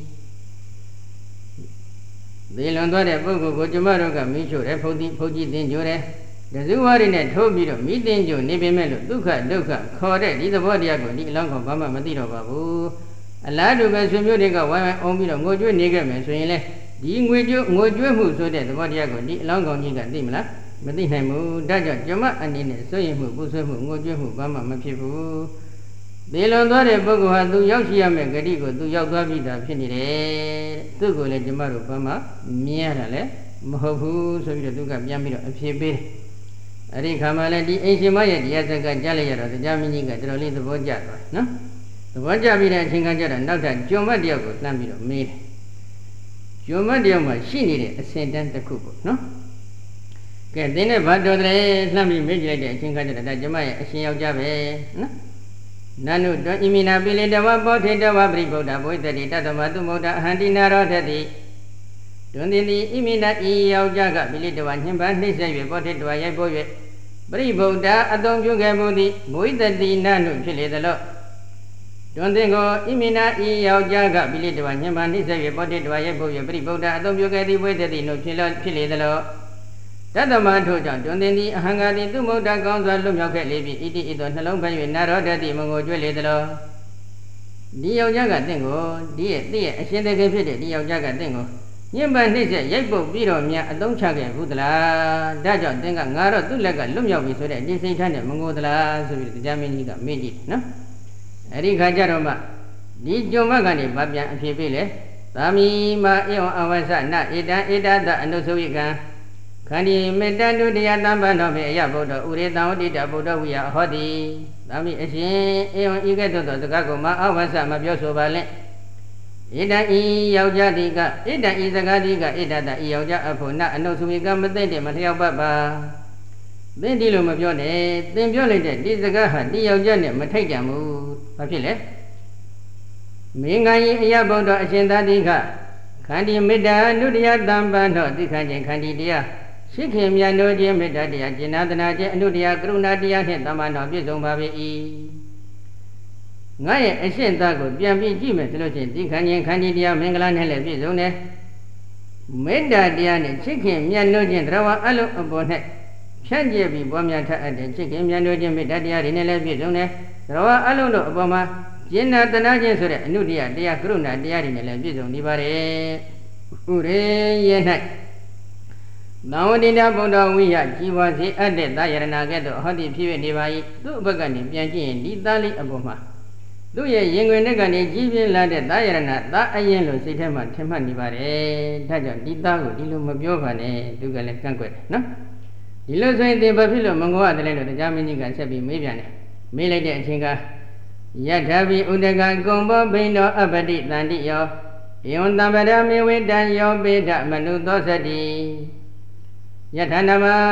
သေလွန်သွားတဲ့ပုဂ္ဂိုလ်ကိုကျမတို့ကမိချို့တယ်ဖုတ်ကြည့်သင်ကြိုတယ်တဇုဝရီနဲ့ထိုးပြီးတော့မိသင်ကြိုနေပေမဲ့လို့ဒုက္ခခေါ်တဲ့ဒီသဘောတရားကိုဒီအလောင်းကောင်ဘာမှမသိတော့ပါဘူးအလားတူပဲဆွေမျိုးတွေကဝိုင်းဝိုင်းအောင်ပြီးတော့ငိုကြွေးနေခဲ့မယ်ဆိုရင်လေဒီငွေကြွေးမှုဆိုတဲ့သဘောတရားကိုဒီအလောင်းကောင်ကြီးကသိမလားမသိနိုင်ဘူးဒါကြောင့်ကျမအနေနဲ့စိုးရိမ်မှုပူဆွေးမှုငိုကြွေးမှုဘာမှမဖြစ်ဘူးသေလွန်သွားတဲ့ပုဂ္ဂိုလ်ဟာသူရောက်ရှိရမယ့်ဂတိကိုသူရောက်သွားပြီးသားဖြစ်နေတယ်သူ့ကိုလည်းကျမတို့ဘာမှမြင်ရတာလည်းမဟုတ်ဘူးဆိုပြီးတော့သူကပြန်ပြီးတော့အဖြေပေးအဲ့ဒီခါမှလည်းဒီအိမ်ရှင်မရဲ့တရားစကားကြားလိုက်ရတော့တရားမင်းကြီးကတော်တော်လေးသဘောကျသွားနော်သဘောကျပြီးတဲ့အချိန်ကကျတော့နောက်ထပ်ကျွမ်းမတ်တယောက်ကိုလှမ်းပြီးတော့မေးတယ်ကျွမ်းမတ်တယောက်မှာရှိနေတဲ့အစင်တန်းတစ်ခုပေါ့နော်ကဲသင်နဲ့ဘာတော်တယ်လှမ်းပြီးမေးကြည့်လိုက်တဲ့အချိန်ကကျတော့ဒါကျမရဲ့အရှင်ယောက်ျားပဲနော်နန္နုတောဣမိနာပိလေတဝဘောထေတဝပရိဗုဒ္ဓဘဝိတ္တိတတ္တမသုမုဒ္ဒအဟန္တိနာရောထတိတွင်သည်ဣမိနာဤယောက်ျားကပိလေတဝညှဉ်းပန်းနှိမ့်ဆက်၍ဘောထေတဝရိုက်ပို့၍ပရိဗုဒ္ဓအသုံးပြုခဲ့မှုသည်ဘဝိတ္တိနန္နုဖြစ်လေသလောတွင်သည်ကိုဣမိနာဤယောက်ျားကပိလေတဝညှဉ်းပန်းနှိမ့်ဆက်၍ဘောထေတဝရိုက်ပို့၍ပရိဗုဒ္ဓအသုံးပြုခဲ့သည်ဘဝိတ္တိနုဖြစ်လေသလောတတ္တမထို့ကြောင့်တွင်သည်အဟံဃာတိသူမုဒ္ဒကောင်းစွာလွတ်မြောက်ခဲ့လေပြီဣတိဣသောနှလုံးဖန်၍နာရောဓတိမငိုကြွေးလေသလောဒီယောက်ျားကတင့်ကိုဒီရဲ့အရှင်တကယ်ဖြစ်တဲ့ဒီယောက်ျားကတင့်ကိုညှဉ်းပန်းနှိမ့်ဆက်ရိုက်ပုတ်ပြီးတော့များအသုံးချခဲ့ဘူးသလားဒါကြောင့်သင်ကငါတော့သူ့လက်ကလွတ်မြောက်ပြီဆိုတဲ့ဒီစိတ်ထားနဲ့မငိုသလားဆိုပြီးတရားမင်းကြီးကမေးကြည့်နော်အဲ့ဒီခါကျတော့မှဒီကြုံမကနေဗပြန်အဖြစ်ပေးလေသာမီမာဧဝံအဝဆနဧတံဧတတအနုသုဝိကံခန္ဒီမေတ္တတုတရားတမ္ပံတော်ဖြင့်အယဗုဒ္ဓဥရေတံဝတိတဗုဒ္ဓဝိယဟောတိသာမိအရှင်ဧဝံဤကဲ့သို့သောစကားကိုမအဝဆမပြောဆိုပါနဲ့ဧတံဤယောက်ျားတိကဧတံဤစကားတိကဧတတဤယောက်ျားအဖို့နအနုသုဝိကံမသိတဲ့မလျောက်ပတ်ပါသင်ဒီလိုမပြောနဲ့သင်ပြောလိုက်တဲ့ဒီစကားဟာဒီယောက်ျားနဲ့မထိုက်တန်ဘူးဘာဖြစ်လဲမင်္ဂန်ဤအယဗုဒ္ဓအရှင်သာတိကခန္ဒီမေတ္တာနုတရားတမ္ပံတော်သိခန့်ခြင်းခန္ဒီတရားရှိခင်မြတ်တို့ခြင်းမေတ္တာတရားကျင့်နာသနာခြင်းအနုတရားကရုဏာတရားနှင့်တမ္ပံတော်ပြည့်စုံပါ၏ငါရဲ့အရှင်းသားကိုပြန်ပြီးကြည့်မယ်ဆိုလို့ရှိရင်သိခန့်ခြင်းခန္ဒီတရားမင်္ဂလာနဲ့လည်းပြည့်စုံတယ်မေတ္တာတရားနဲ့ရှိခင်မြတ်တို့ခြင်းတရားဝအလုံးအပေါ်၌ဖြန့်ကျက်ပြီးပွားများထအပ်တဲ့ရှိခင်မြတ်တို့ခြင်းမေတ္တာတရားတွေနဲ့လည်းပြည့်စုံတယ်တရားဝအလုံးတို့အပေါ်မှာကျင့်နာသနာခြင်းဆိုတဲ့အနုတရားတရားကရုဏာတရားတွေနဲ့လည်းပြည့်စုံနေပါတယ်ဥရေရဲ့၌သံဝတိတဗုဒ္ဓဝိယជីဝစေအပ်တဲ့သာယရဏကဲ့သို့ဟောတိဖြစ်နေပါ၏သူ့ဘက်ကနေပြန်ကြည့်ရင်ဒီသားလေးအပေါ်မှာသူ့ရဲ့ရင်ခွင်ထဲကနေကြီးပြင်းလာတဲ့သာယရဏသာအရင်လိုစိတ်ထဲမှာထင်မှတ်နေပါတယ်ဒါကြောင့်ဒီသားကိုဒီလိုမပြောပါနဲ့သူကလည်းကန့်ကွက်တယ်နော်ဒီလိုဆိုရင်သင်ဘာဖြစ်လို့မငိုရတယ်လဲလို့တရားမင်းကြီးကဆက်ပြီးမေးပြန်တယ်မေးလိုက်တဲ့အချိန်ကယထာဘိဥဒကကုံဘောဘိန္ဒောအပတိတန္တိယောဧဝံတံပရမေဝေတံယောပေဒမနုသောသတိယထာနမ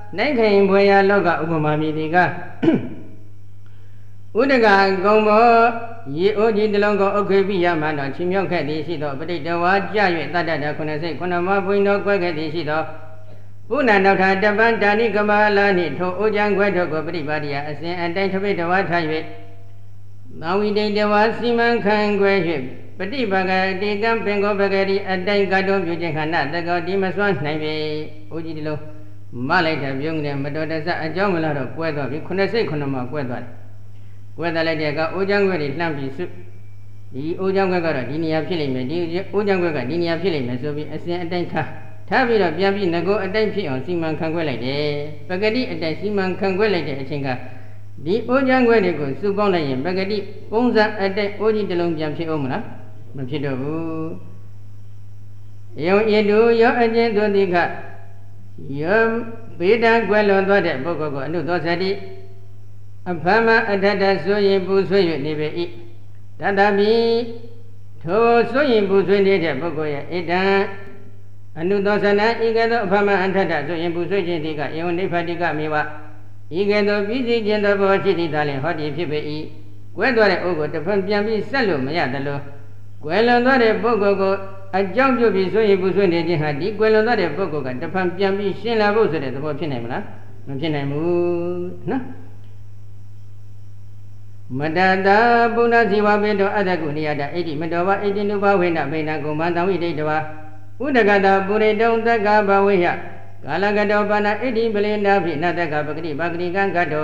နိုင်ခိုင်ဘွယ်ရလောကဥပမာမီဒီကဥဒကကုံဘောရေအိုးကြီးတလုံးကိုအုပ်ခေပိယမှတော့ချီမြောက်ခဲ့သည်ရှိသောပဋိတဝါကြ၍တတ္တတခုနှစ်စိတ်ခုနှစ်မဘွင်တော်ကွဲခဲ့သည်ရှိသောဘုနာနောက်ထတပံဒါနိကမလာနှင့်ထိုအိုးချမ်းခွဲတို့ကိုပဋိပါဒိယအစဉ်အတိုင်းထပိတဝါထား၍သာဝိတိတဝါစီမံခံခွဲ၍ပฏิပါကတိကံပင်ကိုပဂရိအတိုင်းကတော်ပြုခြင်းခန္ဓာတကောဒီမစွမ်းနိုင်ပေ။အိုးကြီးဒီလိုမလိုက်တဲ့ပြုံးတဲ့မတော်တဆအကြောင်းမလားတော့ကွဲသွားပြီခုနှစ်စိတ်ခုနှစ်မှာကွဲသွားတယ်။ကွဲသွားလိုက်တဲ့အခါအိုးချမ်းခွဲတွေလှမ်းပြီးစုဒီအိုးချမ်းခွဲကတော့ဒီနေရာဖြစ်လိမ့်မယ်ဒီအိုးချမ်းခွဲကဒီနေရာဖြစ်လိမ့်မယ်ဆိုပြီးအစဉ်အတိုင်းထားပြီးတော့ပြန်ပြီးငကိုအတိုင်းဖြစ်အောင်စီမံခန့်ခွဲလိုက်တယ်။ပဂတိအတိုင်းစီမံခန့်ခွဲလိုက်တဲ့အချိန်ကဒီအိုးချမ်းခွဲတွေကိုစုပေါင်းလိုက်ရင်ပဂတိပုံစံအတိုင်းအိုးကြီးတစ်လုံးပြန်ဖြစ်အောင်မလားမဖြစ်တော့ဘူးယုံဤသူရောအကျဉ်သူတိခယောပေတံကွယ်လွန်သွားတဲ့ပုဂ္ဂိုလ်ကိုအနုသောသတိအဖမအထတဆိုရင်ပူဆွေး၍နေပေ၏တတပိထိုဆိုရင်ပူဆွေးနေတဲ့ပုဂ္ဂိုလ်ရဲ့ဣဒံအနုသောသနာဤကဲ့သို့အဖမအထတဆိုရင်ပူဆွေးခြင်းတိကယုံနိဗ္ဗာတိကမေဝဤကဲ့သို့ပြီးစီခြင်းသောဘောရှိသည့်သာလင်ဟောဒီဖြစ်ပေ၏ကွဲသွားတဲ့အိုးကိုတစ်ဖက်ပြန်ပြီးဆက်လို့မရသလိုကွယ်လွန်သွားတဲ့ပုဂ္ဂိုလ်ကိုအကြောင်းပြုပြီးဆိုရင်ပူဆွေးနေခြင်းဟာဒီကွယ်လွန်သွားတဲ့ပုဂ္ဂိုလ်ကတစ်ဖန်ပြန်ပြီးရှင်းလာဖို့ဆိုတဲ့သဘောဖြစ်နိုင်မလားမဖြစ်နိုင်ဘူးနော်မတတာပုဏ္ဏဇီဝပေတောအတ္တကုနိယတဣတိမတောဘဣတိနုဘဝေနဗေနကုမ္မသံဝိဒိတဝဥဒကတာပုရိတုံသက္ကဘဝေယကာလကတောပါဏဣတိပလိနာဖိနတကပဂတိပဂတိကံကတော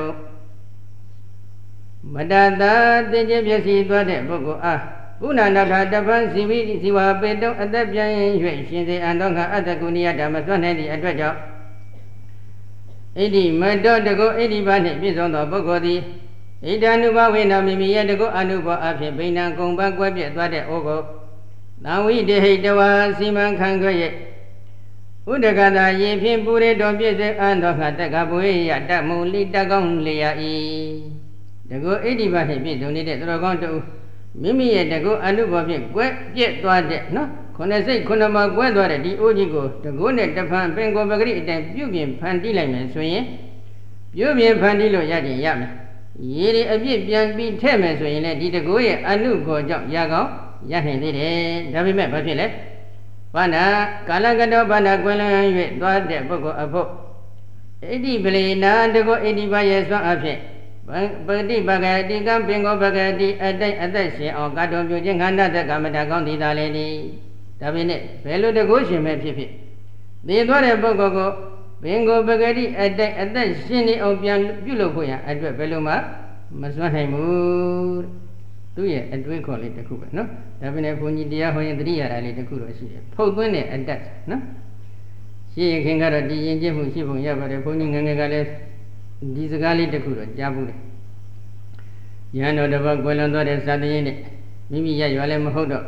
မတတာသိခြင်းပျက်စီးသွားတဲ့ပုဂ္ဂိုလ်အားပုဏ္ဏနာထတပံစီဝိဇီဝပေတုံအသက်ပြန်၍ရှင်စေအံသောကအတ္တကုနိယဓမ္မသွတ်နိုင်သည့်အတွက်ကြောင့်ဣတိမတောတကောဣတိပါနှင့်ပြည့်စုံသောပုဂ္ဂိုလ်သည်ဣဒာနုဘဝေနမိမိရဲ့တကောအနုဘောအဖြစ်ဘိဏံကုံပကွဲပြဲသွားတဲ့ဩကိုသံဝိတေဟိတဝါစီမံခံခွဲ၍ဥဒကတာရေဖြင့်ပူရေတော်ပြည့်စုံအံသောငါတက္ကဘဝေယတမုလိတကောင်းလျာဤတကောဣတိပါနှင့်ပြည့်စုံနေတဲ့သူတော်ကောင်းတို့မိမိရဲ့တကုအနုဘောဖြင့်ကွဲပြက်သွားတဲ့နော်ခုနှစ်စိတ်ခုနှစ်မှာကွဲသွားတဲ့ဒီအိုးကြီးကိုတကုနဲ့တဖန်ပင်ကိုပဂရိအတိုင်းပြုပြင်ဖန်တီးလိုက်မယ်ဆိုရင်ပြုပြင်ဖန်တီးလို့ရခြင်းရမယ်ရေတွေအပြည့်ပြန်ပြီးထည့်မယ်ဆိုရင်လည်းဒီတကုရဲ့အနုဘောကြောင့်ရကောင်းရနိုင်သေးတယ်ဒါပေမဲ့ဘာဖြစ်လဲဘာနာကာလကတောဘာနာကွယ်လွန်၍သွားတဲ့ပုဂ္ဂိုလ်အဖို့ဣတိပလေနာတကုဣတိပါရဲ့စွမ်းအဖြစ်ပฏิပဂတိကံပင်ကိုပဂတိအတိုက်အသက်ရှင်အောင်ကတော်ပြုခြင်းခန္ဓာတက္ကမတကောင်းသည်သာလေဒီဒါပေမဲ့ဘယ်လိုတကုရှင်ပဲဖြစ်ဖြစ်သိသွားတဲ့ပုဂ္ဂိုလ်ကိုပင်ကိုပဂတိအတိုက်အသက်ရှင်နေအောင်ပြန်ပြုလုပ်ဖို့ရအတွက်ဘယ်လိုမှမစွမ်းနိုင်ဘူးသူ့ရဲ့အတွေးခေါ်လေးတစ်ခုပဲနော်ဒါပေမဲ့ဘုန်းကြီးတရားဟောရင်တတိယရာလေးတစ်ခုတော့ရှိတယ်ဖုတ်သွင်းတဲ့အတက်နော်ရှိရင်ခင်ကတော့ဒီရင်ကျင့်မှုရှိပုံရပါတယ်ဘုန်းကြီးငယ်ငယ်ကလည်းဒီစကားလေးတစ်ခုတော့ကြားဘူးလေရဟန်းတော်တစ်ပါးကွယ်လွန်သွားတဲ့ဇာတိရင်နဲ့မိမိရရွာလည်းမဟုတ်တော့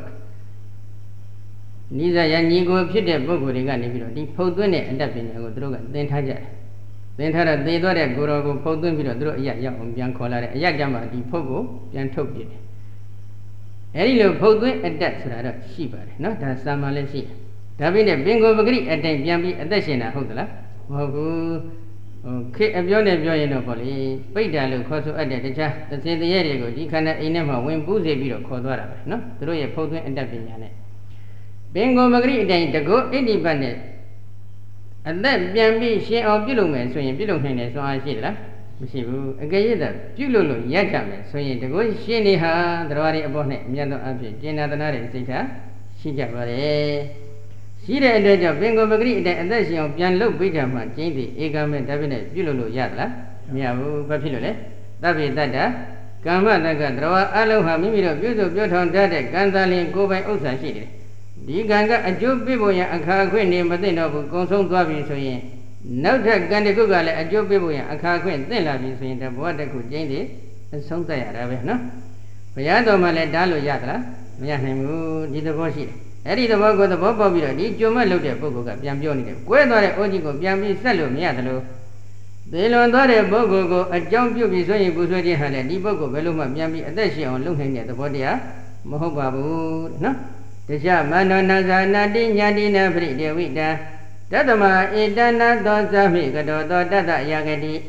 နိစ္စယညီကိုဖြစ်တဲ့ပုဂ္ဂိုလ်တွေကနေပြီးတော့ဒီဖုတ်သွင်းတဲ့အတတ်ပညာကိုသူတို့ကသင်ထားကြတယ်သင်ထားတော့သေသွားတဲ့ကိုယ်တော်ကိုဖုတ်သွင်းပြီးတော့သူတို့အရရောက်အောင်ပြန်ခေါ်လာတယ်အရကြမှာဒီဖုတ်ကိုပြန်ထုတ်ပြတယ်အဲဒီလိုဖုတ်သွင်းအတတ်ဆိုတာတော့ရှိပါတယ်နော်ဒါစာမှန်လည်းရှိတယ်ဒါပေမဲ့ပင်ကိုပဂရိအတိုင်းပြန်ပြီးအသက်ရှင်တာဟုတ်သလားမဟုတ်ဘူးခေအပြောနဲ့ပြောရင်တော့ပေါ့လေပိဋ္ဌာလို့ခေါ်ဆိုအပ်တဲ့တခြားသစေတရေတွေကိုဒီခန္ဓာအိမ်ထဲမှာဝင်ပူးစေပြီးတော့ခေါ်သွားတာပဲနော်သူတို့ရဲ့ဖုတ်သွင်းအတတ်ပညာနဲ့ပင်ကိုမဂရိအတိုင်းတကောဣတိပတ်နဲ့အသက်ပြန်ပြီးရှင်အောင်ပြုလုပ်မယ်ဆိုရင်ပြုလုပ်နိုင်တယ်ဆိုအားရှိသလားမရှိဘူးအကယ်၍သာပြုလုပ်လို့ရကြမယ်ဆိုရင်တကောရှင်နေဟာတရားတွေအပေါ်နဲ့အမြတ်သောအဖြစ်ကျင့်နာသနာတဲ့စိတ်ထားရှိကြပါတယ်ရှိတဲ့အတွက်ကြောင့်ပင်ကိုပဂရိအတိုင်းအသက်ရှင်အောင်ပြန်လုပ်ပြီးကြမှာကျင်းသည်ဧကမဲ့ဒါပေမဲ့ပြုလုပ်လို့ရသလားမရဘူးဘာဖြစ်လို့လဲသဗ္ဗေတ္တကမ္မတက္ကတရားအလုံးဟာမိမိတို့ပြုစုပြောထောင်တတ်တဲ့ကံတလင်ကိုယ်ပိုင်ဥစ္စာရှိတယ်ဒီကံကအကျိုးပေးဖို့ရန်အခါအခွင့်နေမသိတော့ဘူးကုံဆုံးသွားပြီဆိုရင်နောက်ထပ်ကံတစ်ခုကလည်းအကျိုးပေးဖို့ရန်အခါအခွင့်သိလာပြီဆိုရင်တဘဝတစ်ခုကျင်းသည်အဆုံးသတ်ရတာပဲနော်ဘုရားတော်မှလည်းတားလို့ရသလားမရနိုင်ဘူးဒီသဘောရှိတယ်အဲ့ဒီသဘောကိုသဘောပေါက်ပြီးတော့ဒီကြုံမဲ့လုပ်တဲ့ပုဂ္ဂိုလ်ကပြန်ပြောနေတယ်ကွဲသွားတဲ့အိုးကြီးကိုပြန်ပြီးဆက်လို့မရသလိုသေလွန်သွားတဲ့ပုဂ္ဂိုလ်ကိုအကြောင်းပြုပြီးဆိုရင်ပူဆွေးခြင်းဟာလည်းဒီပုဂ္ဂိုလ်ဘယ်လိုမှပြန်ပြီးအသက်ရှင်အောင်လုပ်နိုင်တဲ့သဘောတရားမဟုတ်ပါဘူးနော်တခြားမန္တောနာဇာနာတိညာတိနာပရိဒေဝိတာ Tatama Idana Dosami Gadodo Dada Yagadi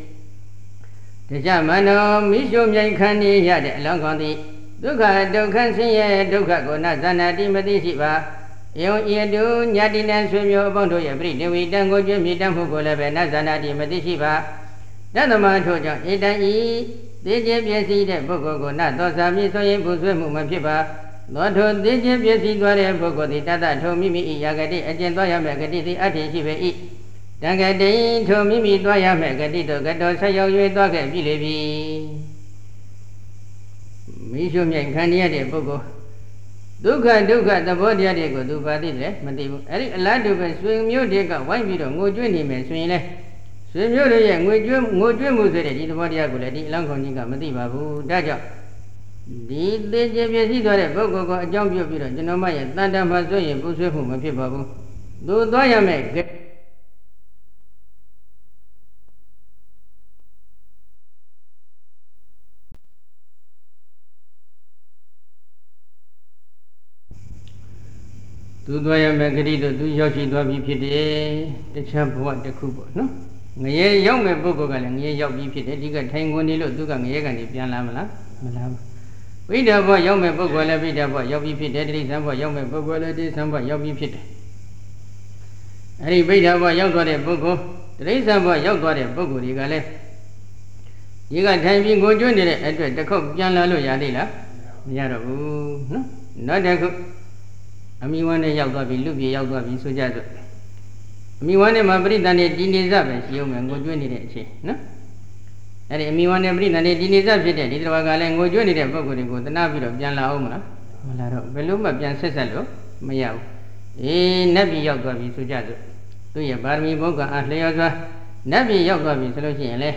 Jamano Misho Yankani Yade Longondi Duka Dukan Siye Duka Gona Zanadi Madishiva Yon Yedu Nyadina Sumyo Bondo Yabri Dewi Dango Jumi Dampugola Zanadi Madishiva Tatama Tojo Idai Deje Biasi de Bogo Na Dosami Soye Buzumu Mapiba Lotto Deje Biasi Dware Bogo di Tata Tomimi Yagadi Ajendoya Megadi di Ati Shive Dangadi Tomimi Dwaya Megadi Gato Sayo Yudoga Bilevi Mishum Yankania de Bogo Duka the body de go do badi Madibu Eric Laduka swing music one video Mujuni Swing Swim you and Mujum Musiri, the body of Guladi, Lankonika Madibabu, Daja. Did the JPC Bogo jump your video, Genomaya, Tanda Mazoya, Busufu, Mapibabu. Do Doya make Do Doya Magrido, do Yoshi Dobi Pide, the champ what the Kubo, no? Ye young Bogo and ye Yobi Pide, you got Tango Nilo, Dugan Yagan, Pianlamala, Malam. We don't want young Bogo, every day about Yobi Pide, some for young Bogo, some for Yobi Pide. Any bait about young got a Bogo, there is some for young got a Bogo, you got left. You got time being go join it at the cook, Janalo Yadila, Yarabu, no, not a cook. Ami one Yagabi, Lubi Yagabi, Sujazo. Ami one Mabri than a dinizab, young and go join it, no? And me one every than a dinizab, it was a go join it, a book go the Navi of Janla Omana, Beluma Jan Cesalo, Mayao. Nabi Yagabi, Sujazo. Do you bar me boga at Leoza? Nabi Yagabi, Solution.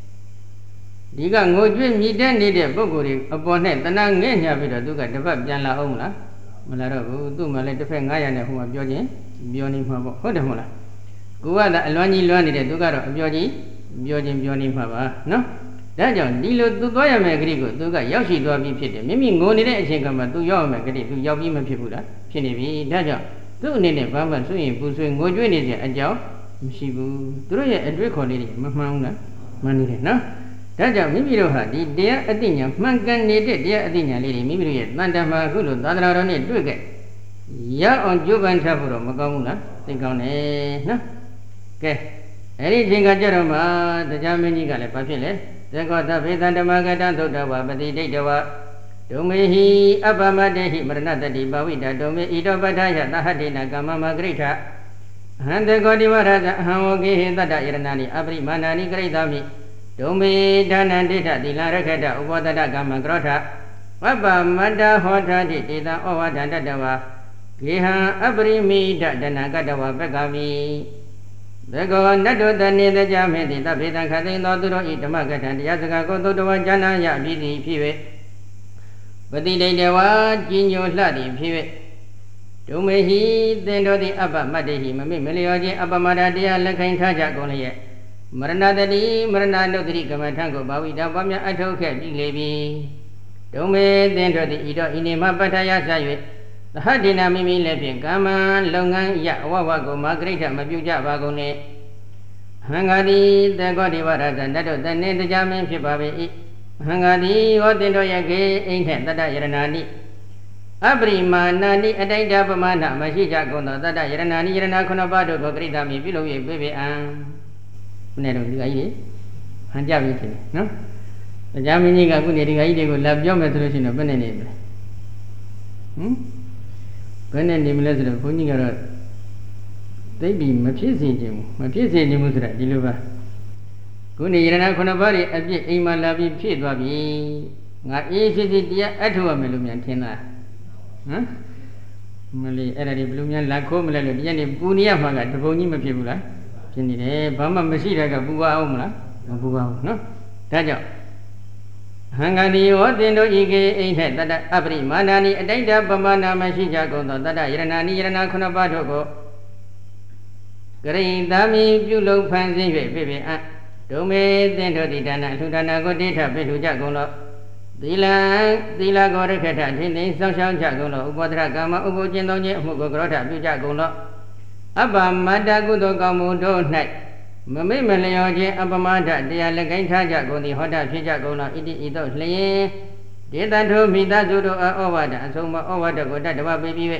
Diga go join me then need a boguri upon it, the Nang Navida, Duga, the Bab Janla Omana. Malaro, do Malay defend Guyana who are Bioji, Bionim Hodamola. Go out Alwani Luani, the Dugaro, Bionim Hava, no? Dajon, Dilo, Dugoya Magrigo, Duga, Yoshi, do be pitted. Mimi go near a chinkama, do your Magri, do Yobima Pipula, Chinibi, Dajon, do Nene Bamba, Swing, Pusuing, go join it, a job, Shibu, do a drink on it, Mamma, Money, no? Daja Mibiroha, the dear Adina, Mangan needed dear Adina lady, Mibiri, Mandama Gulu, Dadra on it, do it. Ya on Juban Taburo, Magamuna, think on it, no? Okay. Anything at Jeroma, the Germany Gale Papile, they got the Vedanta Magatan to the Wabadi Dawa. Domehi, Abama Dehi, Maranata di Bawida, Dome, Ido Badaya, the Hadina Gama Magrita. And the Godivara, Hamogi, the Iranani, Abri Manani Gredami. Dome Dana Dita, the Larakata, Wadada Gama Grota. Waba Mada Hota Dita, Owadanda Dawa. Giha Abri Mi, Dana Gadawa Begami. The go Nado Dani the Jame, the Beta Katin, Dodoro, Itamagatan, the Yazaka, Godo, Jana, Yabi, Pive. But the day there was Gino Ladi, Pive. Domehi, then do the Abba Madahi, Milioji, Abamada, dear Lakan Taja Golia. Maranadadi, Maranado, the Kamatango, Bawida, Bamia, Atoka, Big Levy. Dome, then do the Ido Inima Bataya Sayu. The Hadina Mimi Levin, Gama, Longan, Yawago, Margarita, Mabuja, Vagone. Hangadi, the Godivara, and Nado, the name the Jamin Pipabi. Hangadi, what the Doyage, ain't that Iranani. Abri Manani, a day Dabamana, Majija Gona, that Iranani, Iranakonabado, Gogrita, me below a baby and Nero, Hanjabi, no? The Jamini Gaguni, would love your methodology of Benin. When any military putting a they be Mapisi Musra, Diluva. Guni Yanakonabari, a bit Ima Labi Pidwabi, not easy, dear Atua Melumian Tina. Malay Eri Blumian Lacom, Ladian, Bunia Maga, the Bonima Pibula, Jenny, Bama Masira, Bua Omla, Bua, no? Taja. Hangani, what they know, Ige, ain't had that Abri, Manani, a day Bamana, Mashija, Gondo, that Iranani, Iranakonabato. Green Dami, you look fancy, baby, Dome, then to the Dana, to Dana, go data, Betuja Gono. Dila Gorakata, Tini, Social Jagono, Ubotra Gama, Ubojino, Mugogrota, Buja Gono. အပ္ပမတ္တကုသိုလ်ကောင်းမှုတို့၌မမိတ်မလျော်ခြင်းအပမဒတရားလက်ကိုင်းထားကြကုန်သည်ဟောတာဖြစ်ကြကုန်သောဣတိဤသို့လျင်ဒေသထုမိသားစုတို့ဩဝါဒအဆုံးမဩဝါဒကိုတတ္တဝပေးပြီး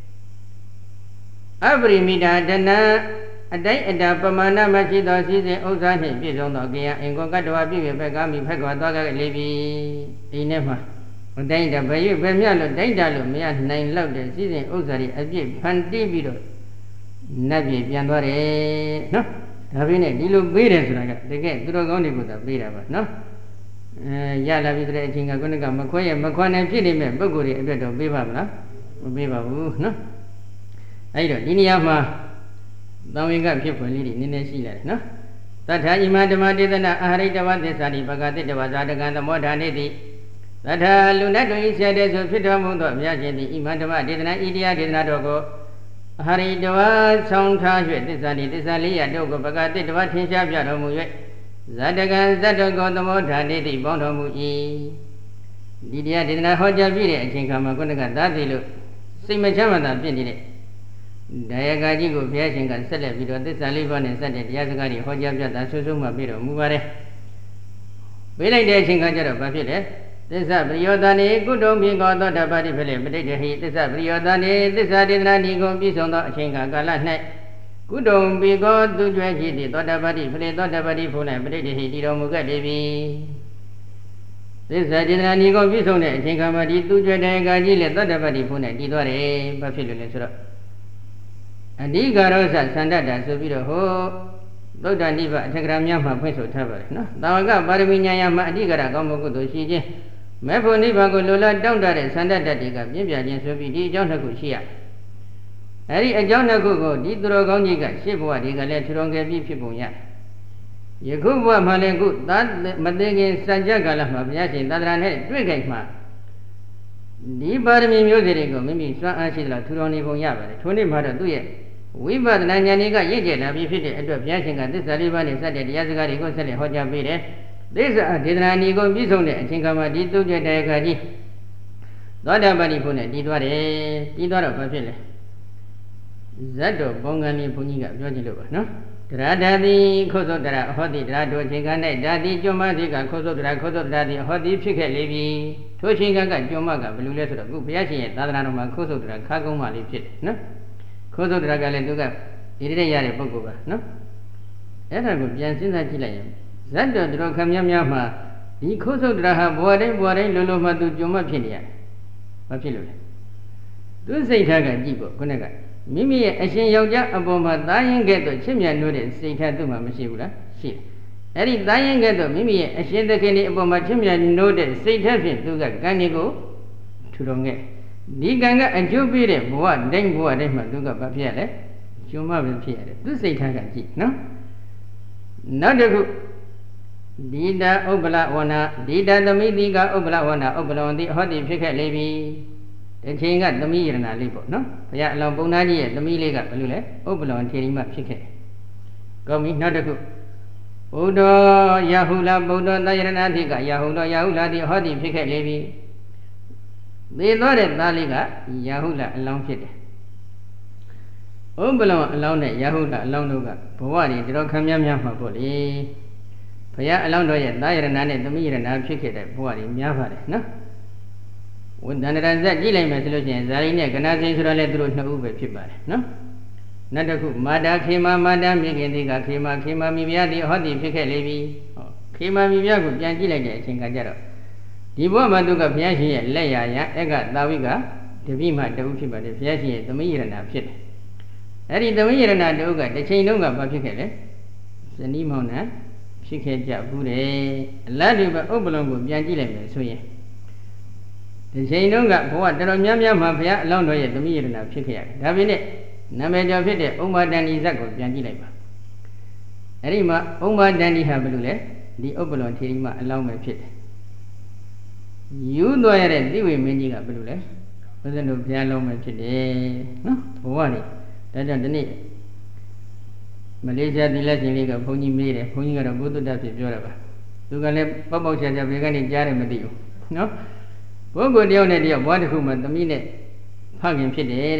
အပရိမိတာဒနာအတိုင်းအတာပမာဏမရှိသောစည်းစိမ်ဥစ္စာနှင့်ပြည့်စုံသောကိယအင်္ဂောကတ္တဝပြည့်ပြည့်ဘက်ကမိဖက်ကွာသွားကြလေပြီဒီနေ့မှာအတိုင်းတာဘယ်ရွဘယ်မြလို့တိုင်းတာလို့မရနိုင်လောက်တဲ့စည်းစိမ်ဥစ္စာတွေအပြည့်ဖန်တီးပြီးတော့နတ်ပြည်ပြန်သွားတယ်နော်ဒါပြင်းနဲ့ဒီလိုပေးတယ်ဆိုတာကတကယ်သူတော်ကောင်းတွေကိုသာပေးတာပါနော်ရလာပြီတဲ့အချိန်ကခုနကမခွဲရမခွဲနိုင်ဖြစ်နေမဲ့ပုဂ္ဂိုလ်တွေအတွက်တော့ပေးပါမလားမပေးပါဘူးနော်အဲ့တော့ဒီနေရာမှာသံဝေကဖြစ်ဖွယ်လေးတွေနည်းနည်းရှိလာတယ်နော်သတ္ထာဣမဓမ္မဒေသနာအာဟရိတဝသစ္စာတိပကတိတဝဇာတကံသမောဓာနေတိသတ္ထာလူနတ်တို့ဤဆဲတဲ့ဆိုဖြစ်တော်မူသောအမြတ်ရှင်သည်ဣမဓမ္မဒေသနာဣတရားဒေသနာတော်ကိုအာဟရိတဝဆောင်းထား၍သစ္စာတိသစ္စာလေးရတို့ကိုပကတိတဝထင်ရှားပြတော်မူ၍ဇာတကံဇတ်တော်ကိုသမောဓာနေတိပေါင်းတော်မူ၏ဒီတရားဒေသနာဟောကြားပြည့်တဲ့အချိန်ခါမှာခုနကသာတိလို့စိတ်မချမ်းသာဖြစ်နေတဲ့ဒါယကကြီးကိုဘုရားရှင်ကဆက်လက်ပြီးတော့သစ္စာလေးပါးနဲ့စတဲ့တရားစကားတွေဟောကြားပြတာဆွဆုံးမှပြတော်မူပါတယ်။ပေးလိုက်တဲ့အချိန်ကကျတော့ဘာဖြစ်လဲ။သစ္စာပရိယောသနေကုတုံပိကောသောတပ္ပတိဖြစ်လေပဋိဋ္ဌဟိသစ္စာပရိယောသနေသစ္စာဒေသနာဒီကိုပြည့်စုံသောအချိန်ကာလ၌ကုတုံပိကောသူကျွဲကြည်သည့်သောတပ္ပတိဖြစ်လေသောတပ္ပတိဖို့၌ပဋိဋ္ဌဟိတည်တော်မူခဲ့လေပြီ။သစ္စာဒေသနာဒီကိုပြည့်စုံတဲ့အချိန်ကာမှာဒီသူကျွဲတဲ့ကကြီးလေသောတပ္ပတိဖို့၌တည်သွားတယ်။ဘာဖြစ်လို့လဲဆိုတော့အဓိကရောစသန္တတာဆိုပြီးတော့ဟောသုဒ္ဓနိဗ္ဗာန်အထက်ကရာများမှာဖွင့်ဆိုထားပါတယ်နော်။တာဝကပါရမီဉာဏ်ရမှာအဓိကရကောင်းမှုကုသိုလ်ရှိခြင်းမေဖို့နိဗ္ဗာန်ကိုလိုလားတောင့်တတဲ့သန္တတတွေကပြင်းပြခြင်းဆိုပြီးဒီအကြောင်းတစ်ခုရှိရတယ်။အဲဒီအကြောင်းတစ်ခုကိုဒီသူတော်ကောင်းကြီးကရှေ့ဘဝတွေကလည်းထူထောင်ခဲ့ပြီးဖြစ်ပုံရတယ်။ယခုဘဝမှာလည်းခုသာမသိခင်စံကြကာလမှာဘုရားရှင်သာသနာနဲ့တွေ့ခိုက်မှာဒီပါရမီမျိုးစေ့တွေကိုမိမိစွမ်းအားရှိသလောက်ထူထောင်နေပုံရပါတယ်။ထိုနေ့မှာတော့သူ့ရဲ့ဝိပဿနာဉာဏ်တွေကရင့်ကျက်လာပြီးဖြစ်တဲ့အတွက်ဘုရားရှင်ကသစ္စာလေးပါးနဲ့စတဲ့တရားစကားတွေကိုဆက်လက်ဟောကြားပေးတယ်။သစ္စာဒေသနာဏီကိုပြည့်စုံတဲ့အချိန်ကမှဒီသုကျတဲ့အခါကြီးသောတာပတိဖို့နဲ့တည်သွားတယ်။တည်သွားတော့ဘာဖြစ်လဲ။ဇတ်တော်ဘောင်ကံလေးဘုန်းကြီးကပြောကြည့်လို့ပါနော်။တရားဓာတိခုသုတ္တရအဟောတိတရားတို့အချိန်က၌ဓာတိကျွမ်းမတိကခုသုတ္တရခုသုတ္တရတိအဟောတိဖြစ်ခဲ့လေပြီ။ထိုအချိန်ကကျွမ်းမကဘယ်လိုလဲဆိုတော့ခုဘုရားရှင်ရဲ့သာသနာတော်မှာခုသုတ္တရခါကုန်းမှလေးဖြစ်တယ်နော်။ခိုးသုတ္တရကလည်းသူကဒီတဲ့ရတဲ့ပုဂ္ဂိုလ်ပါနော်အဲ့ဒါကိုပြန်စဉ်းစားကြည့်လိုက်ရင်ဇတ်တော်တော်ခမများများမှာဒီခိုးသုတ္တရဟာဘဝတိုင်းလုံးလုံးမှသူကြုံမှဖြစ်နေရတယ်ဘာဖြစ်လို့လဲသူစိတ်ထားကကြည့်ပေါ့ခုနကမိမိရဲ့အရှင်ယောက်ျားအပေါ်မှာသားရင်ကဲ့သို့ချစ်မြတ်နိုးတဲ့စိတ်ထားသူ့မှာမရှိဘူးလားရှိတယ်အဲ့ဒီသားရင်ကဲ့သို့မိမိရဲ့အရှင်သခင်ဒီအပေါ်မှာချစ်မြတ်နိုးတဲ့စိတ်ထားဖြင့်သူကကံဒီကိုထူထောင်ခဲ့ဒီကံကအကျိုးပေးတဲ့ဘဝတိုင်းမှာသူကဘာဖြစ်ရလဲကျွမ်းမပဲဖြစ်ရတယ်သူစိတ်ထားကကြည့်နော်နောက်တစ်ခုဒီတာဥပ္ပလဝနာဒီတာသမိတိကဥပ္ပလဝနာဥပ္ပလဝံတိဟောတိဖြစ်ခဲ့လေပြီဒီချိန်ကသမီးယရနာလေးပေါ့နော်ဘုရားအလောင်းပုံသားကြီးရဲ့သမီးလေးကဘယ်လိုလဲဥပ္ပလဝံထေရီမဖြစ်ခဲ့ကောင်းပြီနောက်တစ်ခုဘုဒ္ဓယဟုလဗုဒ္ဓသယရဏတိကယဟုလောယဟုလာတိဟောတိဖြစ်ခဲ့လေပြီသေသွားတဲ့သားလေးကယာဟုလအလောင်းဖြစ်တယ်။ဥပ္ပလောင်အလောင်းနဲ့ယာဟုလအလောင်းတို့ကဘဝတွေတော်ခံများမှာပေါ့လေ။ဘုရားအလောင်းတော်ရဲ့သားယရဏနဲ့သမီးယရဏဖြစ်ခဲ့တဲ့ဘဝတွေများပါတယ်နော်။ဝိဒန္တရဇက်ကြည့်လိုက်မယ်ဆိုလို့ရှိရင်ဇာတိနဲ့ကနာစိန်ဆိုတော့လည်းသူတို့နှစ်ဦးပဲဖြစ်ပါတယ်နော်။နောက်တစ်ခုမာတာခေမာမာတာမိခင်တိကခေမာမိဖုရားတိဟောတိဖြစ်ခဲ့လေပြီ။ဟောခေမာမိဖုရားကိုပြန်ကြည့်လိုက်တဲ့အချိန်ကကြတော့ဒီဘဝမှာသူကဘုရားရှင်ရဲ့လက်ရာရအကသာဝိကတပိမှတဝုဖြစ်ပါတယ်ဘုရားရှင်ရဲ့သမီးယရဏဖြစ်တယ်အဲ့ဒီသမီးယရဏတဝုကတစ်ချိန်လုံးကဘာဖြစ်ခဲ့လဲဇနီးမောင်နှံဖြစ်ခဲ့ကြဘူးတယ်အလတ်ဒီပဲဥပ္ပလုံကိုပြန်ကြည့်လိုက်မယ်ဆိုရင်ဒီချိန်လုံးကဘဝတော်တော်များများမှာဘုရားအလောင်းတော်ရဲ့သမီးယရဏဖြစ်ခဲ့ရတယ်ဒါပေမဲ့နာမည်ကျော်ဖြစ်တဲ့ဥမ္မာတန်ဒီဇတ်ကိုပြန်ကြည့်လိုက်ပါအဲ့ဒီမှာဥမ္မာတန်ဒီဟာဘယ်လိုလဲဒီဥပ္ပလုံထေရီမအလောင်းပဲဖြစ်တယ်ယူသွားရတဲ့တိဝေမင်းကြီးကဘယ်လိုလဲဘုရားတို့ဘုရားလုံးပဲဖြစ်တယ်နော်ဘဝနေဒါကြောင့်ဒီနေ့မလေးရှားသီလရှင်လေးကဘုန်းကြီးမေးတယ်ဘုန်းကြီးကတော့ဘုဒ္ဓတတ်ဖြစ်ပြောတာပါသူကလည်းပေါက်ပေါက်ချာချာဘယ်ကနေကြားတယ်မသိဘူးနော်ပုဂ္ဂိုလ်တယောက်နဲ့တယောက်ဘဝတစ်ခုမှာသမီးနဲ့ဖခင်ဖြစ်တယ်တဲ့